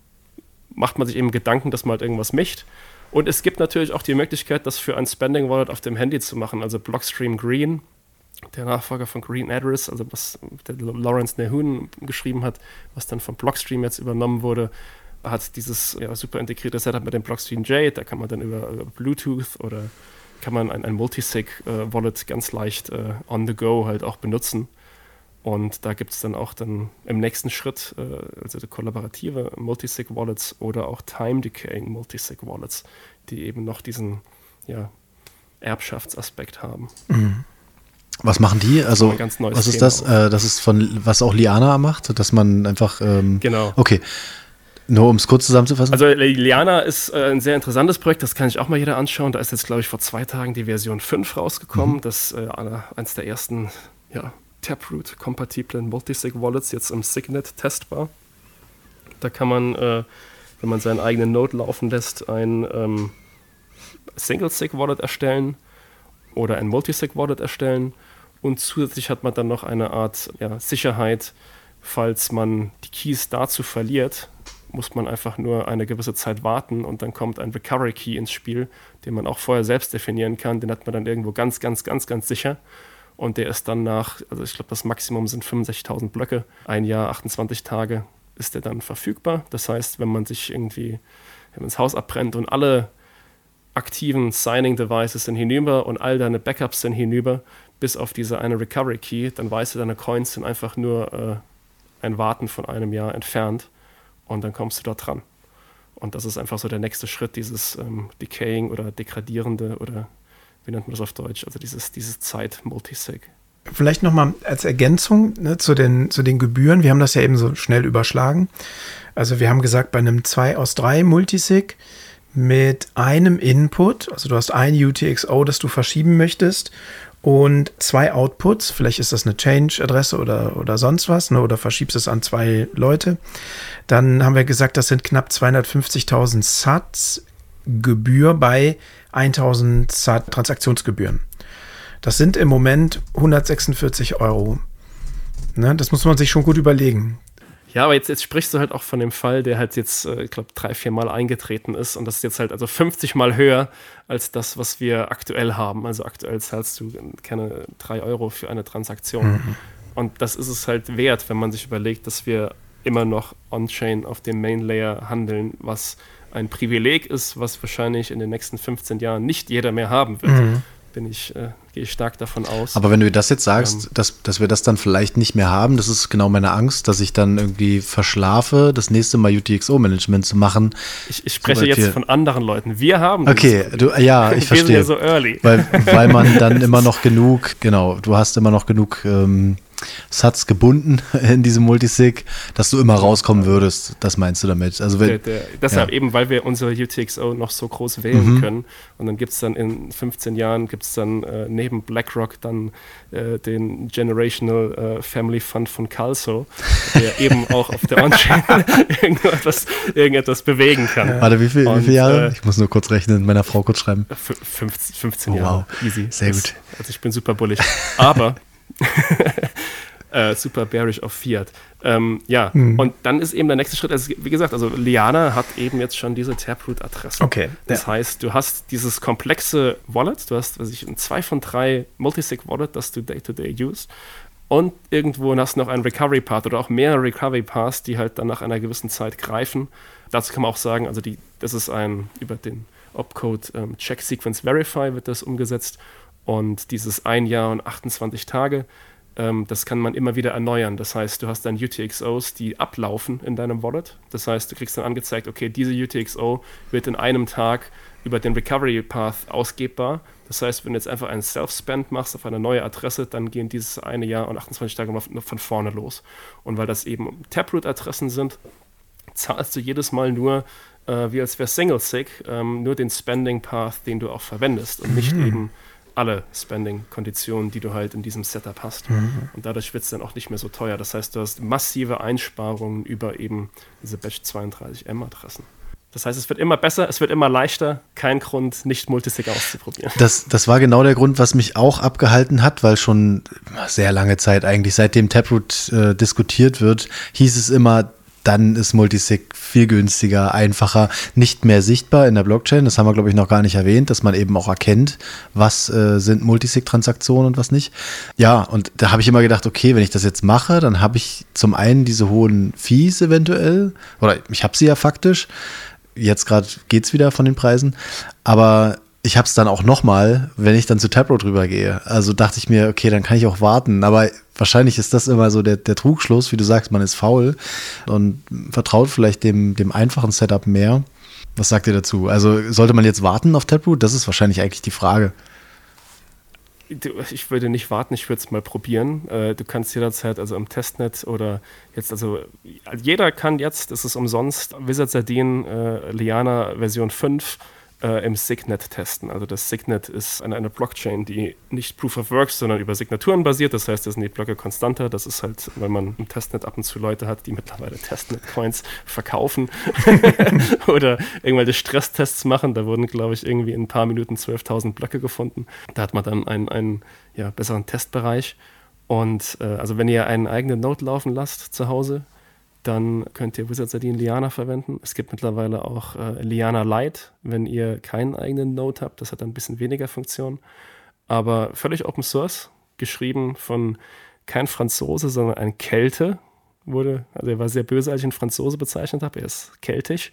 macht man sich eben Gedanken, dass man halt irgendwas mischt. Und es gibt natürlich auch die Möglichkeit, das für ein Spending Wallet auf dem Handy zu machen. Also Blockstream Green, der Nachfolger von Green Address, also was der Lawrence Nehun geschrieben hat, was dann von Blockstream jetzt übernommen wurde, hat dieses ja, super integrierte Setup mit dem Blockstream Jade. Da kann man dann über, über Bluetooth oder kann man ein, ein Multisig-Wallet äh, ganz leicht äh, on the go halt auch benutzen. Und da gibt es dann auch dann im nächsten Schritt, äh, also kollaborative Multisig-Wallets oder auch Time-Decaying Multisig-Wallets, die eben noch diesen ja, Erbschaftsaspekt haben. Mhm. Was machen die? Also, was ist das? Äh, das ist von, was auch Liana macht, dass man einfach. Ähm, genau. Okay. Nur um es kurz zusammenzufassen. Also Liana ist äh, ein sehr interessantes Projekt, das kann ich auch mal jeder anschauen. Da ist jetzt, glaube ich, vor zwei Tagen die Version fünf rausgekommen. Mhm. Das ist äh, eines der ersten ja, Taproot-kompatiblen Multisig-Wallets jetzt im Signet testbar. Da kann man, äh, wenn man seinen eigenen Node laufen lässt, ein ähm, Single-Sig-Wallet erstellen oder ein Multisig-Wallet erstellen. Und zusätzlich hat man dann noch eine Art ja, Sicherheit, falls man die Keys dazu verliert, muss man einfach nur eine gewisse Zeit warten und dann kommt ein Recovery Key ins Spiel, den man auch vorher selbst definieren kann. Den hat man dann irgendwo ganz, ganz, ganz, ganz sicher. Und der ist dann nach, also ich glaube, das Maximum sind fünfundsechzigtausend Blöcke, ein Jahr, achtundzwanzig Tage ist der dann verfügbar. Das heißt, wenn man sich irgendwie, wenn man das Haus abbrennt und alle aktiven Signing-Devices sind hinüber und all deine Backups sind hinüber, bis auf diese eine Recovery Key, dann weißt du, deine Coins sind einfach nur äh, ein Warten von einem Jahr entfernt. Und dann kommst du dort dran. Und das ist einfach so der nächste Schritt, dieses ähm, Decaying oder Degradierende oder wie nennt man das auf Deutsch? Also dieses, dieses Zeit-Multisig. Vielleicht nochmal als Ergänzung ne, zu, den, zu den Gebühren. Wir haben das ja eben so schnell überschlagen. Also wir haben gesagt, bei einem zwei aus drei Multisig mit einem Input, also du hast ein U T X O, das du verschieben möchtest und zwei Outputs, vielleicht ist das eine Change-Adresse oder, oder sonst was, ne, oder verschiebst es an zwei Leute. Dann haben wir gesagt, das sind knapp zweihundertfünfzigtausend Sats Gebühr bei tausend Sat Transaktionsgebühren. Das sind im Moment hundertsechsundvierzig Euro. Ne, das muss man sich schon gut überlegen. Ja, aber jetzt, jetzt sprichst du halt auch von dem Fall, der halt jetzt, äh, ich glaube, drei, vier Mal eingetreten ist. Und das ist jetzt halt also fünfzig Mal höher als das, was wir aktuell haben. Also aktuell zahlst du keine drei Euro für eine Transaktion. Mhm. Und das ist es halt wert, wenn man sich überlegt, dass wir immer noch on-chain auf dem Main-Layer handeln, was ein Privileg ist, was wahrscheinlich in den nächsten fünfzehn Jahren nicht jeder mehr haben wird. Mhm. Bin ich, äh, gehe ich stark davon aus. Aber wenn du das jetzt sagst, ähm, dass, dass wir das dann vielleicht nicht mehr haben, das ist genau meine Angst, dass ich dann irgendwie verschlafe, das nächste Mal U T X O-Management zu machen. Ich, ich spreche jetzt von anderen Leuten. Wir haben Okay, du, ja, ich verstehe. Wir sind ja so early. Weil, weil man dann immer noch genug, genau, du hast immer noch genug ähm, Sats gebunden in diesem Multisig, dass du immer rauskommen würdest. Das meinst du damit? Also wenn, der, der, deshalb ja. eben, weil wir unsere U T X O noch so groß wählen mhm. können. Und dann gibt es dann in fünfzehn Jahren, gibt es dann äh, neben BlackRock dann äh, den Generational äh, Family Fund von Calso, der eben auch auf der On-Chain irgendetwas, irgendetwas bewegen kann. Ja. Warte, wie, viel, Und, wie viele Jahre? Äh, ich muss nur kurz rechnen, meiner Frau kurz schreiben. fünfzehn, fünfzehn oh, Jahre. Wow. Easy. Sehr das, gut. Also ich bin super bullig. Aber äh, super bearish auf Fiat. Ähm, ja, hm. und dann ist eben der nächste Schritt, also wie gesagt, also Liana hat eben jetzt schon diese Taproot-Adresse. Okay. Das ja. heißt, du hast dieses komplexe Wallet, du hast, was ich, ein zwei von drei Multisig-Wallet, das du day-to-day use. Und irgendwo hast du noch einen Recovery-Path oder auch mehrere Recovery-Paths, die halt dann nach einer gewissen Zeit greifen. Dazu kann man auch sagen, also die, das ist ein, über den Opcode ähm, Check Sequence Verify wird das umgesetzt. Und dieses ein Jahr und achtundzwanzig Tage, ähm, das kann man immer wieder erneuern. Das heißt, du hast dann U T X Os, die ablaufen in deinem Wallet. Das heißt, du kriegst dann angezeigt, okay, diese U T X O wird in einem Tag über den Recovery Path ausgebbar. Das heißt, wenn du jetzt einfach einen Self-Spend machst auf eine neue Adresse, dann gehen dieses eine Jahr und achtundzwanzig Tage noch von vorne los. Und weil das eben Taproot-Adressen sind, zahlst du jedes Mal nur, äh, wie als wäre Single-Sig, ähm, nur den Spending-Path, den du auch verwendest und nicht mhm. eben alle Spending-Konditionen, die du halt in diesem Setup hast. Mhm. Und dadurch wird es dann auch nicht mehr so teuer. Das heißt, du hast massive Einsparungen über eben diese Batch zweiunddreißig M-Adressen. Das heißt, es wird immer besser, es wird immer leichter. Kein Grund, nicht Multisig auszuprobieren. Das, das war genau der Grund, was mich auch abgehalten hat, weil schon sehr lange Zeit eigentlich, seitdem Taproot äh, diskutiert wird, hieß es immer, dann ist Multisig viel günstiger, einfacher, nicht mehr sichtbar in der Blockchain. Das haben wir, glaube ich, noch gar nicht erwähnt, dass man eben auch erkennt, was äh, sind Multisig-Transaktionen und was nicht. Ja, und da habe ich immer gedacht, okay, wenn ich das jetzt mache, dann habe ich zum einen diese hohen Fees eventuell, oder ich habe sie ja faktisch. Jetzt gerade geht es wieder von den Preisen, aber ich habe es dann auch nochmal, wenn ich dann zu Taproot rübergehe. Also dachte ich mir, okay, dann kann ich auch warten, aber wahrscheinlich ist das immer so der, der Trugschluss, wie du sagst, man ist faul und vertraut vielleicht dem, dem einfachen Setup mehr. Was sagt ihr dazu? Also sollte man jetzt warten auf Taproot? Das ist wahrscheinlich eigentlich die Frage. Ich würde nicht warten, ich würde es mal probieren. Du kannst jederzeit, also im Testnet oder jetzt, also jeder kann jetzt, es ist umsonst, Wizard Sardine äh, Liana Version fünf äh, im Signet testen. Also das Signet ist eine, eine Blockchain, die nicht Proof of Work, sondern über Signaturen basiert. Das heißt, das sind die Blöcke konstanter. Das ist halt, weil man im Testnet ab und zu Leute hat, die mittlerweile Testnet-Coins verkaufen oder irgendwelche Stresstests machen. Da wurden, glaube ich, irgendwie in ein paar Minuten zwölftausend Blöcke gefunden. Da hat man dann einen, einen ja, besseren Testbereich. Und äh, also wenn ihr einen eigenen Node laufen lasst zu Hause, dann könnt ihr Wizard Sardine Liana verwenden. Es gibt mittlerweile auch äh, Liana Lite, wenn ihr keinen eigenen Node habt. Das hat ein bisschen weniger Funktion. Aber völlig Open Source, geschrieben von kein Franzose, sondern ein Kelte. Wurde, also er war sehr böse, als ich ihn Franzose bezeichnet habe. Er ist keltisch.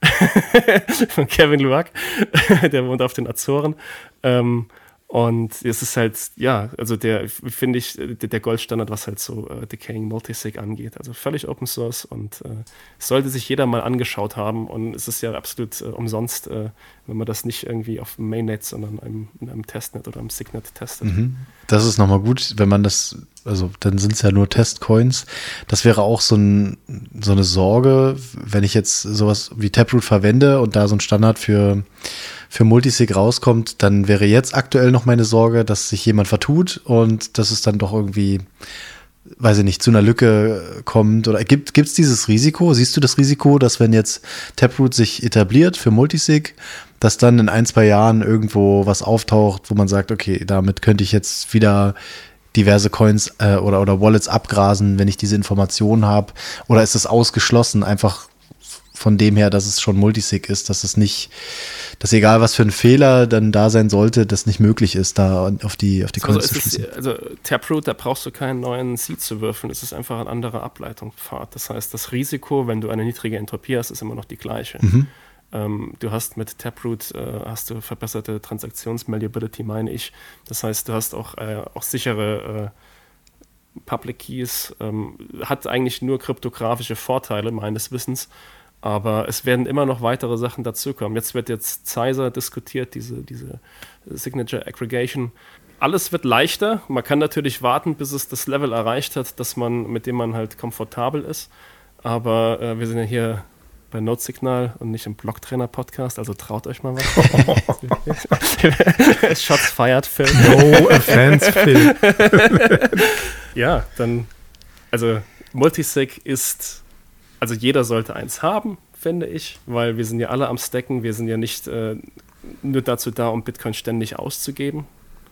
Von Kevin Luwak. Der wohnt auf den Azoren. Ähm, Und es ist halt, ja, also der, finde ich, der, der Goldstandard, was halt so äh, Decaying Multisig angeht. Also völlig Open Source und äh, sollte sich jeder mal angeschaut haben. Und es ist ja absolut äh, umsonst, äh, wenn man das nicht irgendwie auf dem Mainnet, sondern einem, in einem Testnet oder einem Signet testet. Mhm. Das ist nochmal gut, wenn man das, also dann sind es ja nur Testcoins. Das wäre auch so, ein, so eine Sorge, wenn ich jetzt sowas wie Taproot verwende und da so ein Standard für für Multisig rauskommt, dann wäre jetzt aktuell noch meine Sorge, dass sich jemand vertut und dass es dann doch irgendwie, weiß ich nicht, zu einer Lücke kommt. Oder gibt es dieses Risiko? Siehst du das Risiko, dass wenn jetzt Taproot sich etabliert für Multisig, dass dann in ein, zwei Jahren irgendwo was auftaucht, wo man sagt, okay, damit könnte ich jetzt wieder diverse Coins äh, oder, oder Wallets abgrasen, wenn ich diese Informationen habe? Oder ist es ausgeschlossen, einfach von dem her, dass es schon Multisig ist, dass es nicht, dass egal was für ein Fehler dann da sein sollte, das nicht möglich ist, da auf die, auf die Coins also zu schließen. Ist, also Taproot, da brauchst du keinen neuen Seed zu würfeln, es ist einfach ein anderer Ableitungspfad. Das heißt, das Risiko, wenn du eine niedrige Entropie hast, ist immer noch die gleiche. Mhm. Ähm, du hast mit Taproot äh, hast du verbesserte Transaktionsmalleability, meine ich. Das heißt, du hast auch, äh, auch sichere äh, Public Keys, ähm, hat eigentlich nur kryptografische Vorteile, meines Wissens. Aber es werden immer noch weitere Sachen dazukommen. Jetzt wird jetzt Cyser diskutiert, diese, diese Signature Aggregation. Alles wird leichter. Man kann natürlich warten, bis es das Level erreicht hat, dass man, mit dem man halt komfortabel ist. Aber äh, wir sind ja hier bei Node-Signal und nicht im Blocktrainer-Podcast, also traut euch mal was. Shots fired, Phil. No offense, Phil. Ja, dann, also Multisig ist... Also jeder sollte eins haben, finde ich, weil wir sind ja alle am Stacken. Wir sind ja nicht äh, nur dazu da, um Bitcoin ständig auszugeben.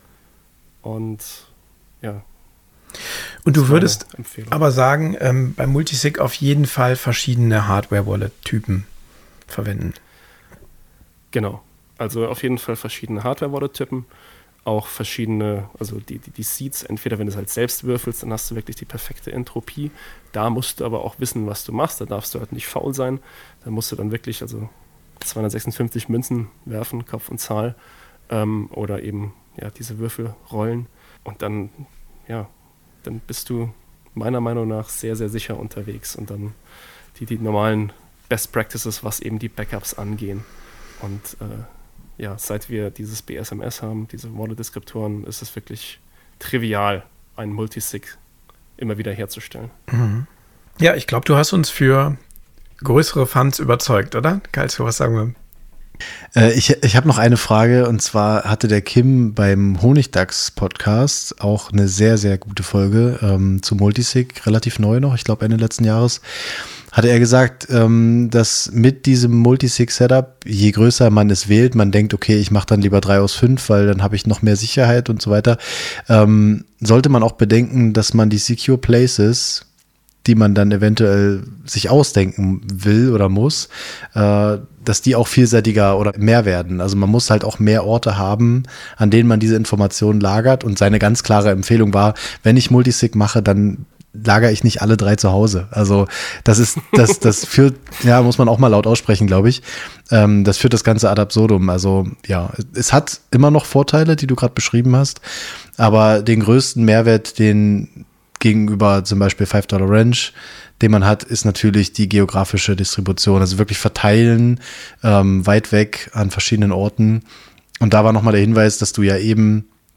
Und ja. Und du würdest aber sagen, ähm, beim Multisig auf jeden Fall verschiedene Hardware-Wallet-Typen verwenden. Genau. Also auf jeden Fall verschiedene Hardware-Wallet-Typen. Auch verschiedene, also die, die, die Seeds, entweder wenn du es halt selbst würfelst, dann hast du wirklich die perfekte Entropie. Da musst du aber auch wissen, was du machst. Da darfst du halt nicht faul sein. Da musst du dann wirklich also zweihundertsechsundfünfzig Münzen werfen, Kopf und Zahl. Ähm, oder eben ja, diese Würfel rollen. Und dann, ja, dann bist du meiner Meinung nach sehr, sehr sicher unterwegs. Und dann die, die normalen Best Practices, was eben die Backups angehen. Und äh, ja, seit wir dieses B S M S haben, diese Wallet-Deskriptoren, ist es wirklich trivial, einen Multisig immer wieder herzustellen. Mhm. Ja, ich glaube, du hast uns für größere Funds überzeugt, oder? Kannst du was sagen? Äh, ich ich habe noch eine Frage, und zwar hatte der Kim beim Honigdachs-Podcast auch eine sehr, sehr gute Folge ähm, zu Multisig, relativ neu noch, ich glaube Ende letzten Jahres. Hatte er gesagt, ähm, dass mit diesem Multisig-Setup, je größer man es wählt, man denkt, okay, ich mache dann lieber drei aus fünf, weil dann habe ich noch mehr Sicherheit und so weiter, ähm, sollte man auch bedenken, dass man die Secure Places, die man dann eventuell sich ausdenken will oder muss, äh, dass die auch vielseitiger oder mehr werden. Also man muss halt auch mehr Orte haben, an denen man diese Informationen lagert, und seine ganz klare Empfehlung war, wenn ich Multisig mache, dann lagere ich nicht alle drei zu Hause. Also das ist, das, das führt, ja, muss man auch mal laut aussprechen, glaube ich. Ähm, das führt das Ganze ad absurdum. Also ja, es hat immer noch Vorteile, die du gerade beschrieben hast, aber den größten Mehrwert, den gegenüber zum Beispiel five Dollar Ranch, den man hat, ist natürlich die geografische Distribution. Also wirklich verteilen, ähm, weit weg an verschiedenen Orten. Und da war nochmal der Hinweis, dass du ja eben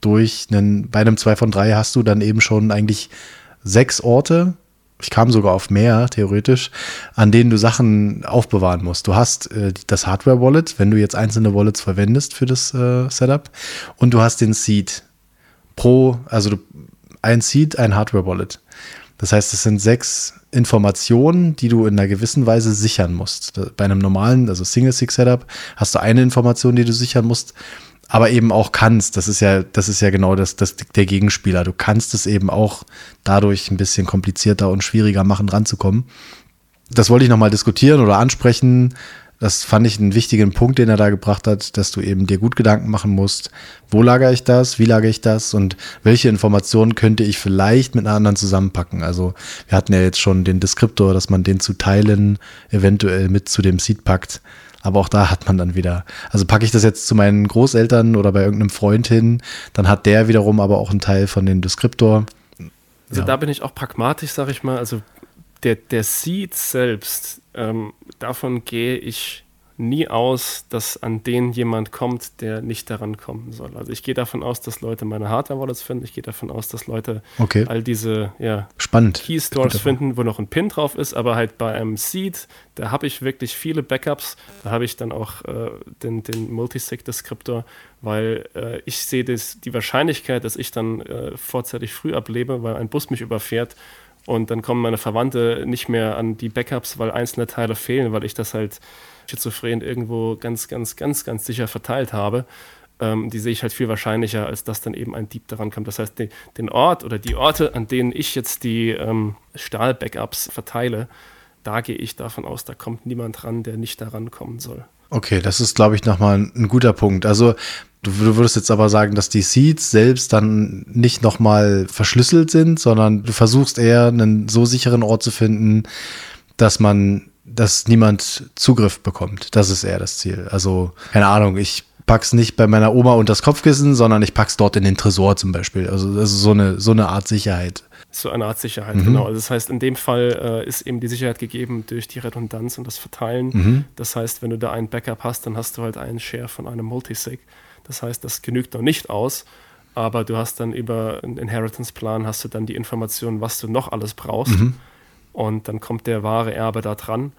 durch einen, bei einem zwei von drei hast du dann eben schon eigentlich sechs Orte, ich kam sogar auf mehr, theoretisch, an denen du Sachen aufbewahren musst. Du hast äh, das Hardware-Wallet, wenn du jetzt einzelne Wallets verwendest für das äh, Setup, und du hast den Seed pro, also du, ein Seed, ein Hardware-Wallet. Das heißt, es sind sechs Informationen, die du in einer gewissen Weise sichern musst. Bei einem normalen, also Single-Sig-Setup, hast du eine Information, die du sichern musst, aber eben auch kannst. Das ist ja, das ist ja genau das, das der Gegenspieler. Du kannst es eben auch dadurch ein bisschen komplizierter und schwieriger machen, ranzukommen. Das wollte ich nochmal diskutieren oder ansprechen. Das fand ich einen wichtigen Punkt, den er da gebracht hat, dass du eben dir gut Gedanken machen musst, wo lagere ich das, wie lagere ich das und welche Informationen könnte ich vielleicht mit einer anderen zusammenpacken. Also wir hatten ja jetzt schon den Deskriptor, dass man den zu Teilen eventuell mit zu dem Seed packt. Aber auch da hat man dann wieder, also packe ich das jetzt zu meinen Großeltern oder bei irgendeinem Freund hin, dann hat der wiederum aber auch einen Teil von dem Deskriptor. Also ja. Da bin ich auch pragmatisch, sage ich mal. Also der, der Seed selbst, ähm, davon gehe ich nie aus, dass an den jemand kommt, der nicht daran kommen soll. Also ich gehe davon aus, dass Leute meine Hardware-Wallets finden. Ich gehe davon aus, dass Leute okay. all diese ja, Spannend. Keystores finden, wo noch ein Pin drauf ist. Aber halt bei einem Seed, da habe ich wirklich viele Backups. Da habe ich dann auch äh, den, den Multisig-Deskriptor, weil äh, ich sehe das, die Wahrscheinlichkeit, dass ich dann äh, vorzeitig früh ablebe, weil ein Bus mich überfährt, und dann kommen meine Verwandte nicht mehr an die Backups, weil einzelne Teile fehlen, weil ich das halt schizophren irgendwo ganz, ganz, ganz, ganz sicher verteilt habe. Ähm, die sehe ich halt viel wahrscheinlicher, als dass dann eben ein Dieb daran kommt. Das heißt, die, den Ort oder die Orte, an denen ich jetzt die ähm, Stahl-Backups verteile, da gehe ich davon aus, da kommt niemand ran, der nicht daran kommen soll. Okay, das ist, glaube ich, nochmal ein guter Punkt. Also du, du würdest jetzt aber sagen, dass die Seeds selbst dann nicht nochmal verschlüsselt sind, sondern du versuchst eher einen so sicheren Ort zu finden, dass man, dass niemand Zugriff bekommt. Das ist eher das Ziel. Also, keine Ahnung, ich pack's nicht bei meiner Oma unter das Kopfkissen, sondern ich pack's dort in den Tresor zum Beispiel. Also das ist so eine, so eine Art Sicherheit. So eine Art Sicherheit, mhm. genau. Also das heißt, in dem Fall äh, ist eben die Sicherheit gegeben durch die Redundanz und das Verteilen. Mhm. Das heißt, wenn du da einen Backup hast, dann hast du halt einen Share von einem Multisig. Das heißt, das genügt noch nicht aus, aber du hast dann über einen Inheritance-Plan hast du dann die Information, was du noch alles brauchst. Mhm. Und dann kommt der wahre Erbe da dran.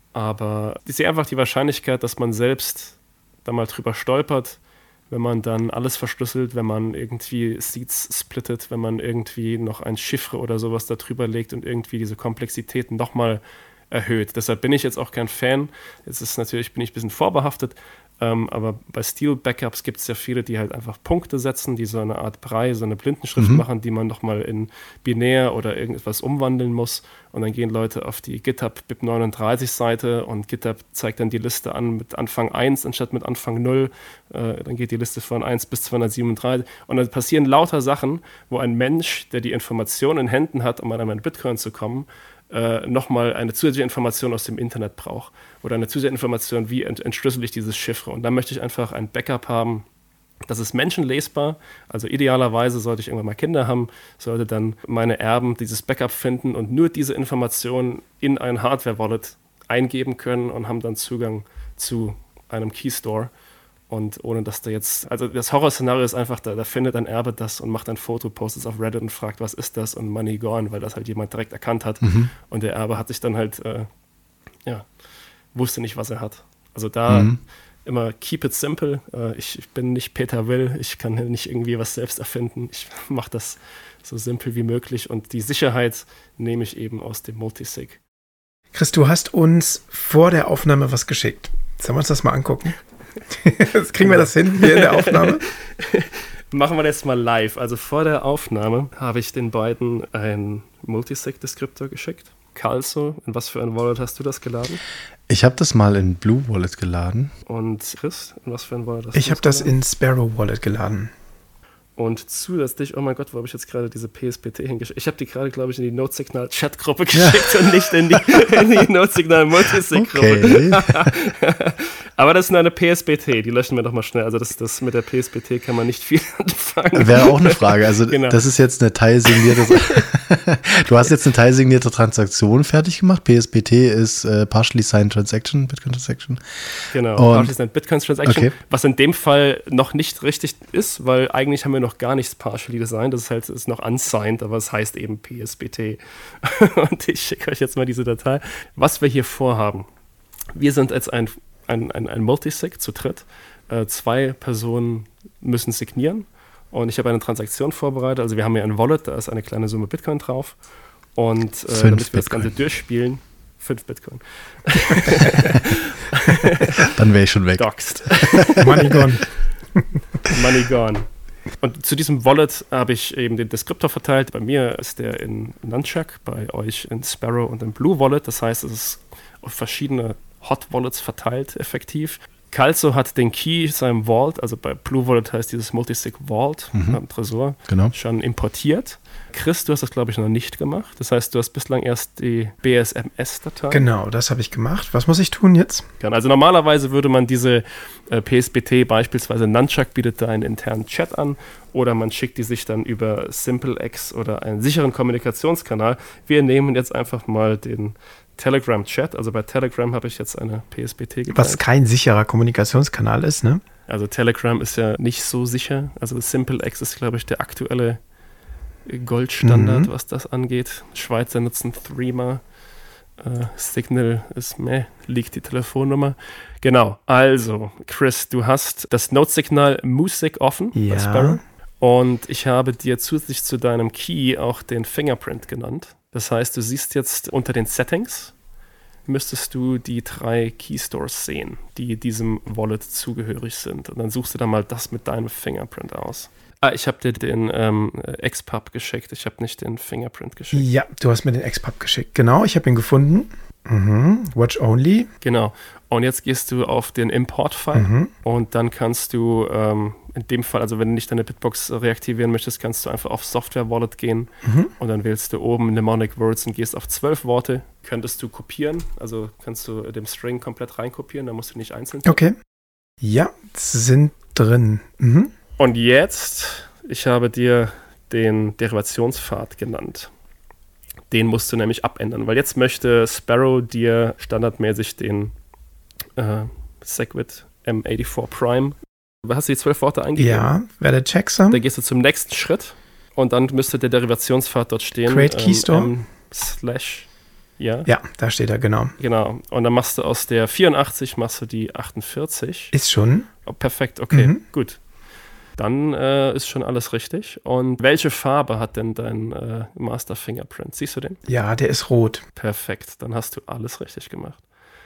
Aber ich sehe einfach die Wahrscheinlichkeit, dass man selbst da mal drüber stolpert, wenn man dann alles verschlüsselt, wenn man irgendwie Seeds splittet, wenn man irgendwie noch ein Chiffre oder sowas da drüber legt und irgendwie diese Komplexität nochmal erhöht. Deshalb bin ich jetzt auch kein Fan. Jetzt ist natürlich, bin ich ein bisschen vorbehaftet, ähm, aber bei Steel-Backups gibt es ja viele, die halt einfach Punkte setzen, die so eine Art Brei, so eine Blindenschrift mhm. machen, die man nochmal in binär oder irgendetwas umwandeln muss. Und dann gehen Leute auf die GitHub B I P neununddreißig Seite und GitHub zeigt dann die Liste an mit Anfang eins anstatt mit Anfang null. Äh, dann geht die Liste von eins bis zweihundertsiebenunddreißig. Und dann passieren lauter Sachen, wo ein Mensch, der die Information in Händen hat, um an einen Bitcoin zu kommen, äh, nochmal eine zusätzliche Information aus dem Internet braucht. Oder eine zusätzliche Information, wie ent- entschlüssel ich dieses Chiffre. Und dann möchte ich einfach ein Backup haben. Das ist menschenlesbar, also idealerweise sollte ich irgendwann mal Kinder haben, sollte dann meine Erben dieses Backup finden und nur diese Informationen in ein Hardware-Wallet eingeben können und haben dann Zugang zu einem Keystore. Und ohne dass da jetzt, also das Horrorszenario ist einfach, da, da findet ein Erbe das und macht ein Foto, postet es auf Reddit und fragt, was ist das? Und Money gone, weil das halt jemand direkt erkannt hat. Mhm. Und der Erbe hat sich dann halt, äh, ja, wusste nicht, was er hat. Also da mhm. immer keep it simple. Äh, ich, ich bin nicht Peter Will, ich kann nicht irgendwie was selbst erfinden. Ich mache das so simpel wie möglich und die Sicherheit nehme ich eben aus dem Multisig. Chris, du hast uns vor der Aufnahme was geschickt. Sollen wir uns das mal angucken? Jetzt kriegen wir das hin hier in der Aufnahme? Machen wir das mal live. Also vor der Aufnahme habe ich den beiden einen Multisig-Deskriptor geschickt. Calso, in was für ein Wallet hast du das geladen? Ich habe das mal in Blue Wallet geladen. Und Chris, in was für ein Wallet hast ich du das Ich habe das in Sparrow Wallet geladen. Und zusätzlich, oh mein Gott, wo habe ich jetzt gerade diese P S P T hingeschickt? Ich habe die gerade, glaube ich, in die Notesignal-Chat-Gruppe geschickt ja. und nicht in die, in die Notesignal-Multisig-Gruppe. Okay. Aber das ist eine P S P T, die löschen wir doch mal schnell. Also das, das mit der P S P T kann man nicht viel anfangen. Wäre auch eine Frage. Also genau. Das ist jetzt eine teilsignierte Du hast jetzt eine teilsignierte Transaktion fertig gemacht. P S P T ist äh, Partially Signed Transaction, Bitcoin Transaction. Genau, und, Partially Signed Bitcoin Transaction, okay. was in dem Fall noch nicht richtig ist, weil eigentlich haben wir noch noch gar nichts partially designed, das ist halt ist noch unsigned, aber es heißt eben P S B T. Und ich schicke euch jetzt mal diese Datei. Was wir hier vorhaben, wir sind jetzt ein, ein, ein, ein Multisig zu dritt. Äh, zwei Personen müssen signieren und ich habe eine Transaktion vorbereitet. Also wir haben hier ein Wallet, da ist eine kleine Summe Bitcoin drauf. Und äh, damit wir Bitcoin. Das Ganze durchspielen, fünf Bitcoin. Dann wäre ich schon weg. Doxed. Money gone. Money gone. Und zu diesem Wallet habe ich eben den Deskriptor verteilt. Bei mir ist der in Nunchuck, bei euch in Sparrow und in Blue Wallet. Das heißt, es ist auf verschiedene Hot Wallets verteilt, effektiv. Calzo hat den Key seinem Vault, also bei Blue Wallet heißt dieses Multisig Vault Mhm. am Tresor, Genau. schon importiert. Chris, du hast das, glaube ich, noch nicht gemacht. Das heißt, du hast bislang erst die B S M S-Datei. Genau, das habe ich gemacht. Was muss ich tun jetzt? Also normalerweise würde man diese äh, P S B T beispielsweise, Nunchuck bietet da einen internen Chat an oder man schickt die sich dann über SimpleX oder einen sicheren Kommunikationskanal. Wir nehmen jetzt einfach mal den Telegram-Chat. Also bei Telegram habe ich jetzt eine P S B T geteilt. Was kein sicherer Kommunikationskanal ist, ne? Also Telegram ist ja nicht so sicher. Also SimpleX ist, glaube ich, der aktuelle Goldstandard, Mhm. was das angeht. Schweizer nutzen Threema. Äh, Signal ist meh, liegt die Telefonnummer. Genau, also Chris, du hast das Node-Signal Music offen Ja. bei Sparrow. Und ich habe dir zusätzlich zu deinem Key auch den Fingerprint genannt. Das heißt, du siehst jetzt unter den Settings, müsstest du die drei Keystores sehen, die diesem Wallet zugehörig sind. Und dann suchst du dann mal das mit deinem Fingerprint aus. Ah, ich habe dir den ähm, X P U B geschickt. Ich habe nicht den Fingerprint geschickt. Ja, du hast mir den X P U B geschickt. Genau, ich habe ihn gefunden. Mhm. Watch only. Genau. Und jetzt gehst du auf den Import-File Mhm. und dann kannst du ähm, in dem Fall, also wenn du nicht deine Bitbox reaktivieren möchtest, kannst du einfach auf Software-Wallet gehen Mhm. und dann wählst du oben Mnemonic Words und gehst auf zwölf Worte. Könntest du kopieren, also kannst du dem String komplett reinkopieren, da musst du nicht einzeln tippen. Okay. Ja, sind drin. Mhm. Und jetzt, ich habe dir den Derivationspfad genannt. Den musst du nämlich abändern, weil jetzt möchte Sparrow dir standardmäßig den äh, Segwit M vierundachtzig Prime. Hast du die zwölf Worte eingegeben? Ja, werde Checksum. Da gehst du zum nächsten Schritt und dann müsste der Derivationspfad dort stehen. Create Keystore. M slash, ja, Ja, da steht er, genau. genau. Und dann machst du aus der vierundachtzig, machst du die achtundvierzig. Ist schon. Oh, perfekt, okay, Mhm. gut. Dann äh, ist schon alles richtig. Und welche Farbe hat denn dein äh, Master Fingerprint? Siehst du den? Ja, der ist rot. Perfekt, dann hast du alles richtig gemacht.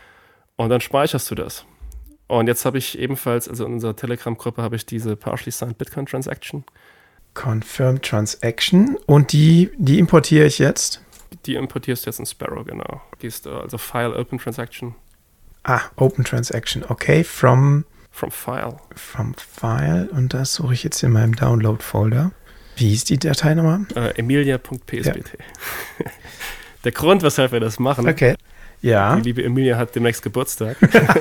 Und dann speicherst du das. Und jetzt habe ich ebenfalls, also in unserer Telegram-Gruppe habe ich diese Partially Signed Bitcoin Transaction. Confirm Transaction. Und die, die importiere ich jetzt. Die importierst du jetzt in Sparrow, genau. Gehst du also File Open Transaction Ah, Open Transaction. Okay, from, from File. from File. Und das suche ich jetzt in meinem Download-Folder. Wie hieß die Datei nochmal? Äh, emilia punkt p s b t. Ja. Der Grund, weshalb wir das machen, Okay. Ja. die liebe Emilia hat demnächst Geburtstag.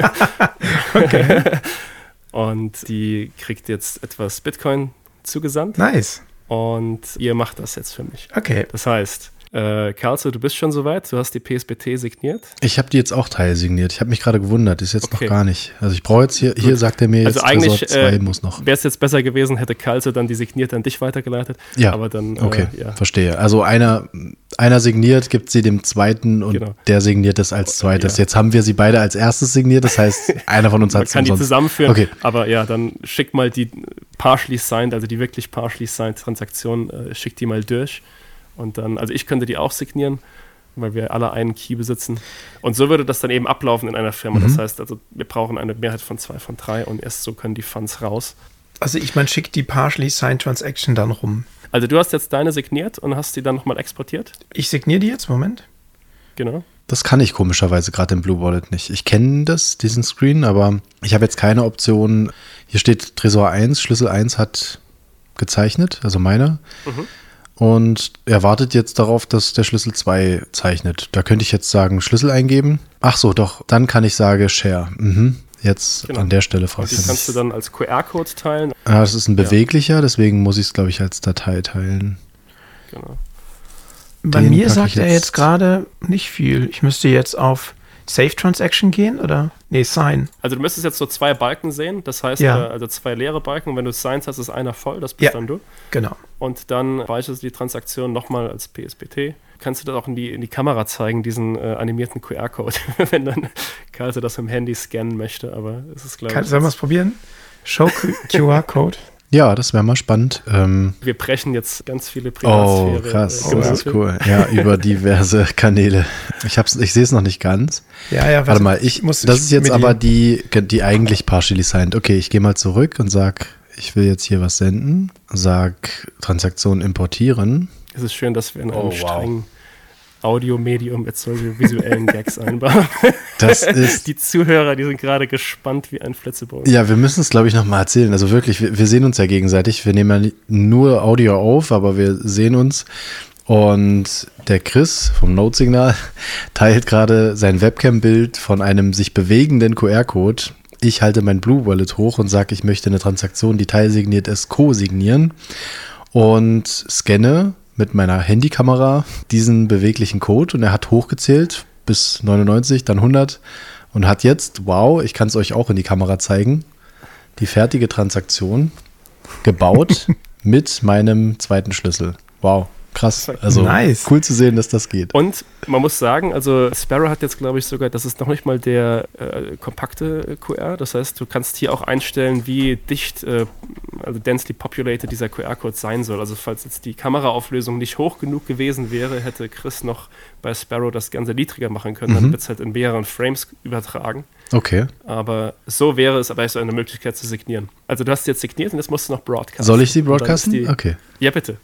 Okay. Und die kriegt jetzt etwas Bitcoin zugesandt. Nice. Und ihr macht das jetzt für mich. Okay. Das heißt, äh, Karlso, du bist schon soweit. Du hast die P S B T signiert. Ich habe die jetzt auch teilsigniert. Ich habe mich gerade gewundert. Ist jetzt Okay. noch gar nicht. Also ich brauche jetzt hier, hier sagt er mir jetzt, Also eigentlich Tresor zwei äh, muss noch. wäre es jetzt besser gewesen, hätte Karlso dann die signiert an dich weitergeleitet. Ja, Aber dann, okay, äh, ja. verstehe. Also einer, einer signiert, gibt sie dem zweiten und Genau. der signiert es als zweites. Ja. Jetzt haben wir sie beide als erstes signiert. Das heißt, einer von uns Man hat es kann die umsonst. zusammenführen, Okay. aber ja, dann schick mal die partially signed, also die wirklich partially signed Transaktion, äh, schick die mal durch. Und dann, also ich könnte die auch signieren, weil wir alle einen Key besitzen. Und so würde das dann eben ablaufen in einer Firma. Mhm. Das heißt, also wir brauchen eine Mehrheit von zwei von drei und erst so können die Funds raus. Also ich meine, schick die Partially Signed Transaction dann rum. Also du hast jetzt deine signiert und hast die dann nochmal exportiert. Ich signiere die jetzt, Moment. Genau. Das kann ich komischerweise gerade im Blue Wallet nicht. Ich kenne das, diesen Screen, aber ich habe jetzt keine Option. Hier steht Tresor eins, Schlüssel eins hat gezeichnet, also meine. Mhm. Und er wartet jetzt darauf, dass der Schlüssel zwei zeichnet. Da könnte ich jetzt sagen, Schlüssel eingeben. Ach so, doch, dann kann ich sagen, Share. Mhm. Jetzt Genau. an der Stelle Und fragt die er kannst du mich. dann als Q R-Code teilen. Ah, das ist ein Ja. beweglicher, deswegen muss ich es, glaube ich, als Datei teilen. Genau. Bei Den mir pack sagt ich er jetzt- jetzt gerade nicht viel. Ich müsste jetzt auf Safe Transaction gehen oder? Nee, Sign. Also du müsstest jetzt so zwei Balken sehen, das heißt, Ja. äh, also zwei leere Balken. Wenn du Signs hast, ist einer voll, das bist Ja. dann du. Genau. Und dann speicherst du die Transaktion nochmal als P S B T. Kannst du das auch in die, in die Kamera zeigen, diesen äh, animierten Q R-Code, wenn dann Kalte das mit dem Handy scannen möchte, aber es ist, glaube Kann, ich... sollen wir es probieren? Show Q R-Code. Ja, das wäre mal spannend. Ähm, Wir brechen jetzt ganz viele oh, Privatsphäre. krass. äh, Das ist Gebote. cool. Ja, über diverse Kanäle. Ich, hab's- ich sehe es noch nicht ganz. Ja, ja, Warte mal, ich, muss das ich ist jetzt mir aber die, die eigentlich partially signed. Okay, ich gehe mal zurück und sag, ich will jetzt hier was senden. Sag Transaktion importieren. Es ist schön, dass wir in einem Oh, wow. strengen Audiomedium jetzt solche visuellen Gags einbauen. Das ist, Die Zuhörer, die sind gerade gespannt wie ein Flitzebogen. ja, wir müssen es, glaube ich, nochmal erzählen. Also wirklich, wir, wir sehen uns ja gegenseitig. Wir nehmen ja ni- nur Audio auf, aber wir sehen uns. Und der Chris vom Notsignal teilt gerade sein Webcam-Bild von einem sich bewegenden Q R-Code. Ich halte mein Blue Wallet hoch und sage, ich möchte eine Transaktion, die teilsigniert ist, co-signieren und scanne mit meiner Handykamera diesen beweglichen Code und er hat hochgezählt bis neunundneunzig, dann hundert und hat jetzt, wow, ich kann es euch auch in die Kamera zeigen, die fertige Transaktion gebaut mit meinem zweiten Schlüssel. Wow, krass. Also Nice. cool zu sehen, dass das geht. Und man muss sagen, also Sparrow hat jetzt, glaube ich, sogar, das ist noch nicht mal der äh, kompakte Q R. Das heißt, du kannst hier auch einstellen, wie dicht, äh, also densely populated dieser Q R-Code sein soll. Also falls jetzt die Kameraauflösung nicht hoch genug gewesen wäre, hätte Chris noch bei Sparrow das Ganze niedriger machen können. Dann Mhm. wird es halt in mehreren Frames übertragen. Okay. Aber so wäre es aber so eine Möglichkeit zu signieren. Also du hast jetzt signiert und jetzt musst du noch broadcasten. Soll ich sie Und dann ist broadcasten? die- Okay. Ja, bitte.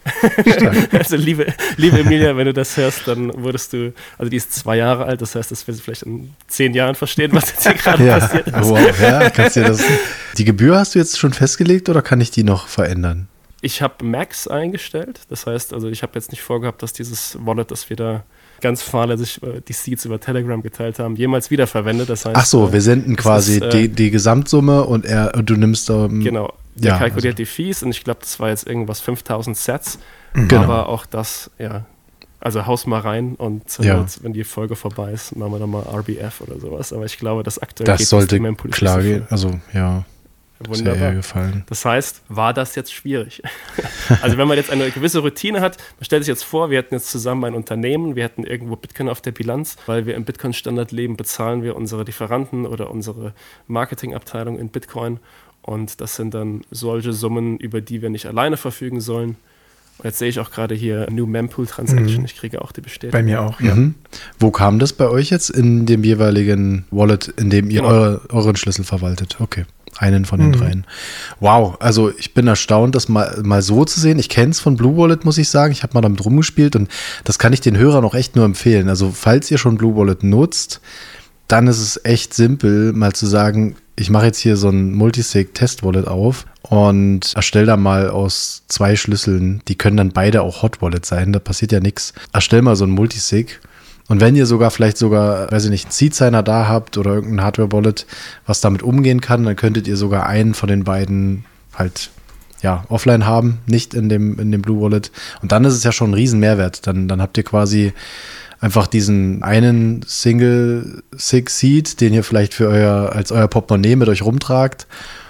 Also liebe, liebe Emilia, wenn du das hörst, dann würdest du, also die ist zwei Jahre alt, das heißt, das wirst du vielleicht in zehn Jahren verstehen, was jetzt hier gerade Ja, passiert ist. wow, ja, kannst du das. Die Gebühr hast du jetzt schon festgelegt oder kann ich die noch verändern? Ich habe Max eingestellt, das heißt, also ich habe jetzt nicht vorgehabt, dass dieses Wallet, das wir da ganz fahrlässig äh, die Seeds über Telegram geteilt haben, jemals wiederverwendet. Das heißt, Ach so, äh, wir senden es quasi ist, äh, die, die Gesamtsumme und er und du nimmst ähm, Genau, der Ja, kalkuliert die Fees und ich glaube, das war jetzt irgendwas fünftausend Sets, Genau. aber auch das, ja, also haus mal rein und zur Ja. Not, wenn die Folge vorbei ist, machen wir dann mal R B F oder sowas, aber ich glaube, das aktuell das geht sollte Steam Police klar nicht so gehen. Also ja, viel. sehr Wunderbar. gefallen. Das heißt, war das jetzt schwierig? Also wenn man jetzt eine gewisse Routine hat, man stellt sich jetzt vor, wir hätten jetzt zusammen ein Unternehmen, wir hätten irgendwo Bitcoin auf der Bilanz, weil wir im Bitcoin-Standard leben, bezahlen wir unsere Lieferanten oder unsere Marketingabteilung in Bitcoin und das sind dann solche Summen, über die wir nicht alleine verfügen sollen. Und jetzt sehe ich auch gerade hier New Mempool Transaction, Mhm. ich kriege auch die Bestätigung. Bei mir auch, ja. Mhm. Wo kam das bei euch jetzt in dem jeweiligen Wallet, in dem ihr Genau. eure, euren Schlüssel verwaltet? Okay. Einen von den Mhm. dreien. Wow, also ich bin erstaunt, das mal, mal so zu sehen. Ich kenne es von Blue Wallet, muss ich sagen. Ich habe mal damit rumgespielt und das kann ich den Hörern auch echt nur empfehlen. Also falls ihr schon Blue Wallet nutzt, dann ist es echt simpel, mal zu sagen, ich mache jetzt hier so ein Multisig-Test-Wallet auf und erstelle da mal aus zwei Schlüsseln, die können dann beide auch Hot Wallet sein, da passiert ja nichts. Erstell mal so ein Multisig. Und wenn ihr sogar vielleicht sogar, weiß ich nicht, einen Seed-Signer da habt oder irgendein Hardware-Wallet, was damit umgehen kann, dann könntet ihr sogar einen von den beiden halt ja, offline haben, nicht in dem, in dem Blue Wallet. Und dann ist es ja schon ein riesen Mehrwert. Dann, dann habt ihr quasi einfach diesen einen Single Sig Seed, den ihr vielleicht für euer, als euer Portemonnaie mit euch rumtragt.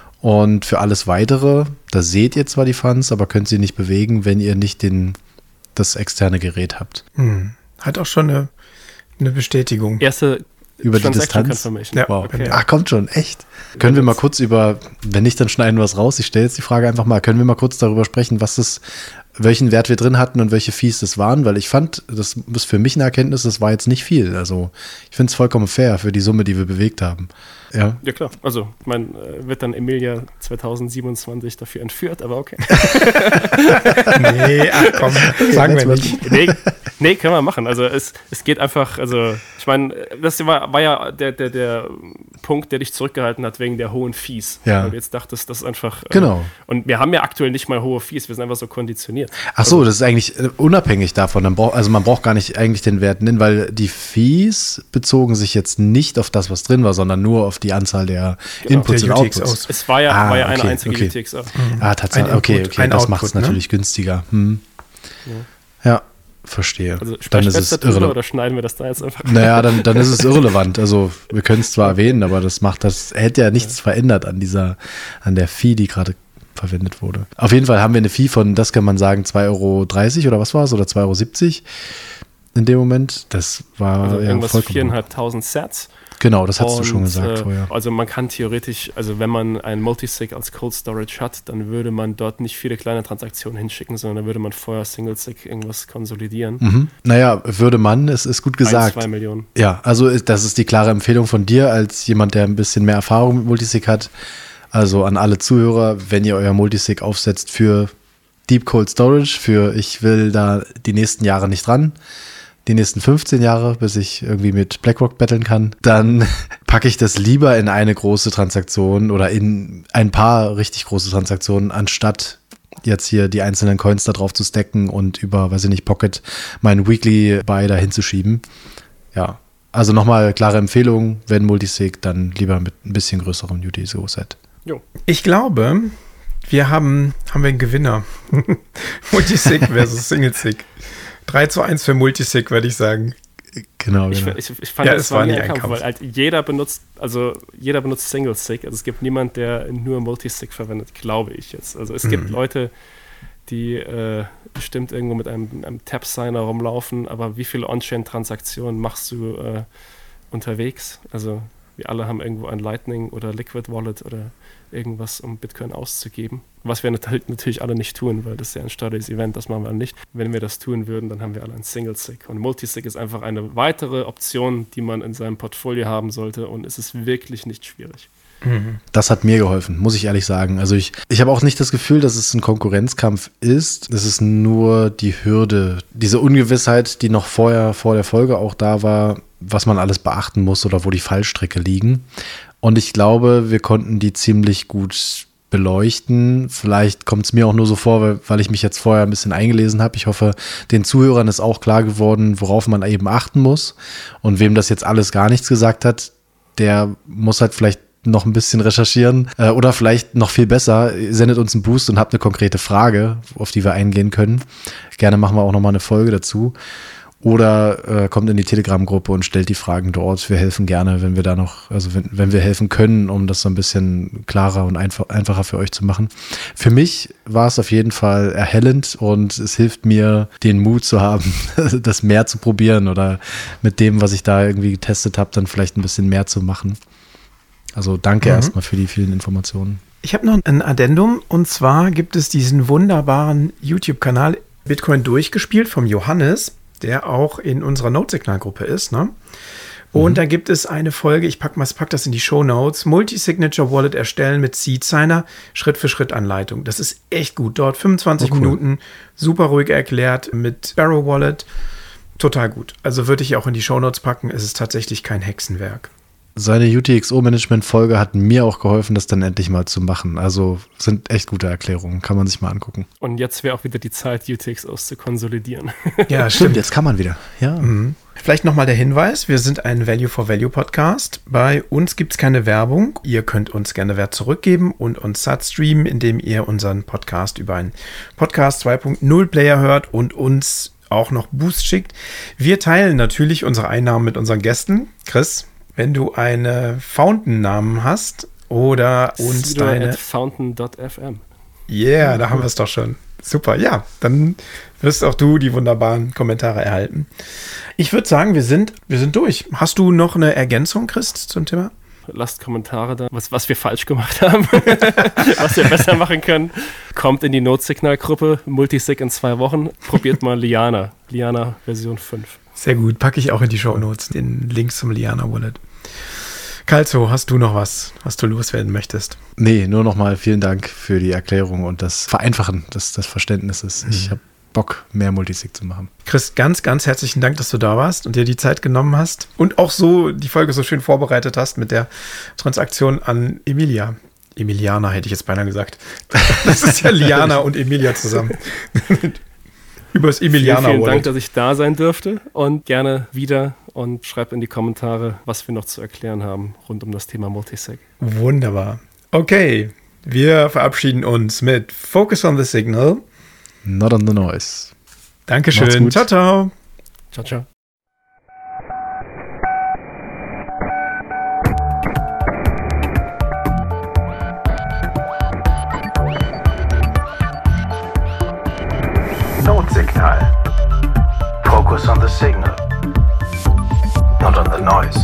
Und für alles weitere, da seht ihr zwar die Funds, aber könnt sie nicht bewegen, wenn ihr nicht den, das externe Gerät habt. Hm. Hat auch schon eine, eine Bestätigung. Erste Über die Transaction Distanz. Confirmation. Ja. Wow. Okay. Ach, kommt schon, echt. Können wir mal kurz über, wenn nicht, dann schneiden wir es raus. Ich stelle jetzt die Frage einfach mal, können wir mal kurz darüber sprechen, was das, welchen Wert wir drin hatten und welche Fees das waren? Weil ich fand, das ist für mich eine Erkenntnis, das war jetzt nicht viel. Also ich finde es vollkommen fair für die Summe, die wir bewegt haben. Ja. Ja klar, also ich meine, äh, wird dann Emilia zweitausendsiebenundzwanzig dafür entführt, aber okay. Nee, ach komm, sagen wir let's nicht. nee, nee, können wir machen. Also es, es geht einfach, also ich meine, das war, war ja der, der, der Punkt, der dich zurückgehalten hat wegen der hohen Fees. Ja. Weil du jetzt dachtest, das ist einfach. Äh, Genau. Und wir haben ja aktuell nicht mal hohe Fees, wir sind einfach so konditioniert. Ach so, das ist eigentlich äh, unabhängig davon. Dann brauch, also man braucht gar nicht eigentlich den Wert nennen, weil die Fees bezogen sich jetzt nicht auf das, was drin war, sondern nur auf die Anzahl der Genau. Inputs Der und U T X Outputs. aus. Es war ja, Ah, war ja eine okay, einzige okay. U T X O. Ah, tatsächlich. Ein Okay, Input, okay, ein das Output, macht es ne? natürlich günstiger. Hm. Ja. Verstehe. Also dann ist es irrelevant. Oder schneiden wir das da jetzt einfach? Naja, dann, dann ist es irrelevant. Also wir können es zwar erwähnen, aber das macht das, hätte ja nichts ja. verändert an dieser, an der Fee, die gerade verwendet wurde. Auf jeden Fall haben wir eine Fee von, das kann man sagen, zwei Euro dreißig oder was war es? Oder zwei Euro siebzig in dem Moment. Das war also ja irgendwas vollkommen. viertausendfünfhundert Sats. Genau, das hast und, du schon gesagt äh, vorher. Also man kann theoretisch, also wenn man ein Multisig als Cold Storage hat, dann würde man dort nicht viele kleine Transaktionen hinschicken, sondern dann würde man vorher Single-Sig irgendwas konsolidieren. Mhm. Naja, würde man, es ist gut gesagt. Ein, zwei Millionen. Ja, also das ist die klare Empfehlung von dir als jemand, der ein bisschen mehr Erfahrung mit Multisig hat. Also an alle Zuhörer, wenn ihr euer Multisig aufsetzt für Deep Cold Storage, für ich will da die nächsten Jahre nicht ran, die nächsten fünfzehn Jahre, bis ich irgendwie mit BlackRock battlen kann, dann packe ich das lieber in eine große Transaktion oder in ein paar richtig große Transaktionen, anstatt jetzt hier die einzelnen Coins da drauf zu stacken und über, weiß ich nicht, Pocket meinen Weekly Buy da hinzuschieben. Ja, also nochmal klare Empfehlung, wenn Multisig, dann lieber mit ein bisschen größerem U T S O-Set. Jo. Ich glaube, wir haben, haben wir einen Gewinner. Multisig versus Single-Sig. drei zu eins für Multisig, würde ich sagen. Genau, ich, genau. Ich, ich fand, ja, das es war war nie nie ein Kampf, Kampf. weil halt jeder benutzt, also jeder benutzt Single-Sig. Also es gibt niemand, der nur Multisig verwendet, glaube ich jetzt. Also es mhm. gibt Leute, die äh, bestimmt irgendwo mit einem, einem Tap-Signer rumlaufen, aber wie viele On-Chain-Transaktionen machst du äh, unterwegs? Also wir alle haben irgendwo ein Lightning oder Liquid Wallet oder irgendwas, um Bitcoin auszugeben. Was wir natürlich alle nicht tun, weil das ist ja ein steuerliches Event, das machen wir nicht. Wenn wir das tun würden, dann haben wir alle ein Single-Sig. Und Multisig ist einfach eine weitere Option, die man in seinem Portfolio haben sollte, und es ist wirklich nicht schwierig. Das hat mir geholfen, muss ich ehrlich sagen. Also ich, ich habe auch nicht das Gefühl, dass es ein Konkurrenzkampf ist. Es ist nur die Hürde, diese Ungewissheit, die noch vorher, vor der Folge auch da war, was man alles beachten muss oder wo die Fallstricke liegen. Und ich glaube, wir konnten die ziemlich gut beleuchten. Vielleicht kommt es mir auch nur so vor, weil, weil ich mich jetzt vorher ein bisschen eingelesen habe. Ich hoffe, den Zuhörern ist auch klar geworden, worauf man eben achten muss. Und wem das jetzt alles gar nichts gesagt hat, der muss halt vielleicht noch ein bisschen recherchieren äh, oder vielleicht noch viel besser, sendet uns einen Boost und habt eine konkrete Frage, auf die wir eingehen können. Gerne machen wir auch nochmal eine Folge dazu. Oder äh, kommt in die Telegram-Gruppe und stellt die Fragen dort. Wir helfen gerne, wenn wir da noch, also wenn, wenn wir helfen können, um das so ein bisschen klarer und einfach, einfacher für euch zu machen. Für mich war es auf jeden Fall erhellend und es hilft mir, den Mut zu haben, das mehr zu probieren oder mit dem, was ich da irgendwie getestet habe, dann vielleicht ein bisschen mehr zu machen. Also danke mhm. erstmal für die vielen Informationen. Ich habe noch ein Addendum, und zwar gibt es diesen wunderbaren YouTube-Kanal Bitcoin durchgespielt vom Johannes, der auch in unserer Note-Signal-Gruppe ist, ne? Und mhm. da gibt es eine Folge, ich pack, mal, pack das in die Shownotes, Multi-Signature-Wallet erstellen mit Seed-Signer, Schritt-für-Schritt-Anleitung. Das ist echt gut. Dort fünfundzwanzig oh, cool. Minuten, super ruhig erklärt mit Sparrow Wallet. Total gut. Also würde ich auch in die Shownotes packen. Es ist tatsächlich kein Hexenwerk. Seine U T X O-Management-Folge hat mir auch geholfen, das dann endlich mal zu machen. Also sind echt gute Erklärungen, kann man sich mal angucken. Und jetzt wäre auch wieder die Zeit, U T X Os zu konsolidieren. Ja, stimmt, jetzt kann man wieder. Ja. Mhm. Vielleicht nochmal der Hinweis, wir sind ein Value-for-Value-Podcast. Bei uns gibt es keine Werbung. Ihr könnt uns gerne Wert zurückgeben und uns Sat streamen, indem ihr unseren Podcast über einen Podcast zwei Punkt null Player hört und uns auch noch Boost schickt. Wir teilen natürlich unsere Einnahmen mit unseren Gästen. Chris, wenn du einen Fountain-Namen hast oder uns Sido deine... at fountain dot f m. Yeah, da haben wir es doch schon. Super, ja, dann wirst auch du die wunderbaren Kommentare erhalten. Ich würde sagen, wir sind, wir sind durch. Hast du noch eine Ergänzung, Chris, zum Thema? Lasst Kommentare da, was, was wir falsch gemacht haben, was wir besser machen können. Kommt in die Notsignal-Gruppe, Multisig in zwei Wochen. Probiert mal Liana, Liana Version fünf. Sehr gut, packe ich auch in die Shownotes, den Link zum Liana Wallet. Calzo, hast du noch was, was du loswerden möchtest? Nee, nur nochmal vielen Dank für die Erklärung und das Vereinfachen des, des Verständnisses. Mhm. Ich habe Bock, mehr Multisig zu machen. Chris, ganz, ganz herzlichen Dank, dass du da warst und dir die Zeit genommen hast und auch so die Folge so schön vorbereitet hast mit der Transaktion an Emilia. Emiliana hätte ich jetzt beinahe gesagt. Das ist ja Liana und Emilia zusammen. Übers Emiliana Vielen, vielen Wallet. Dank, dass ich da sein dürfte, und gerne wieder, und schreibt in die Kommentare, was wir noch zu erklären haben rund um das Thema Multisig. Wunderbar. Okay, wir verabschieden uns mit Focus on the Signal. Not on the noise. Dankeschön. Ciao, ciao. Ciao, ciao. Notsignal. Focus on the signal, not on the noise.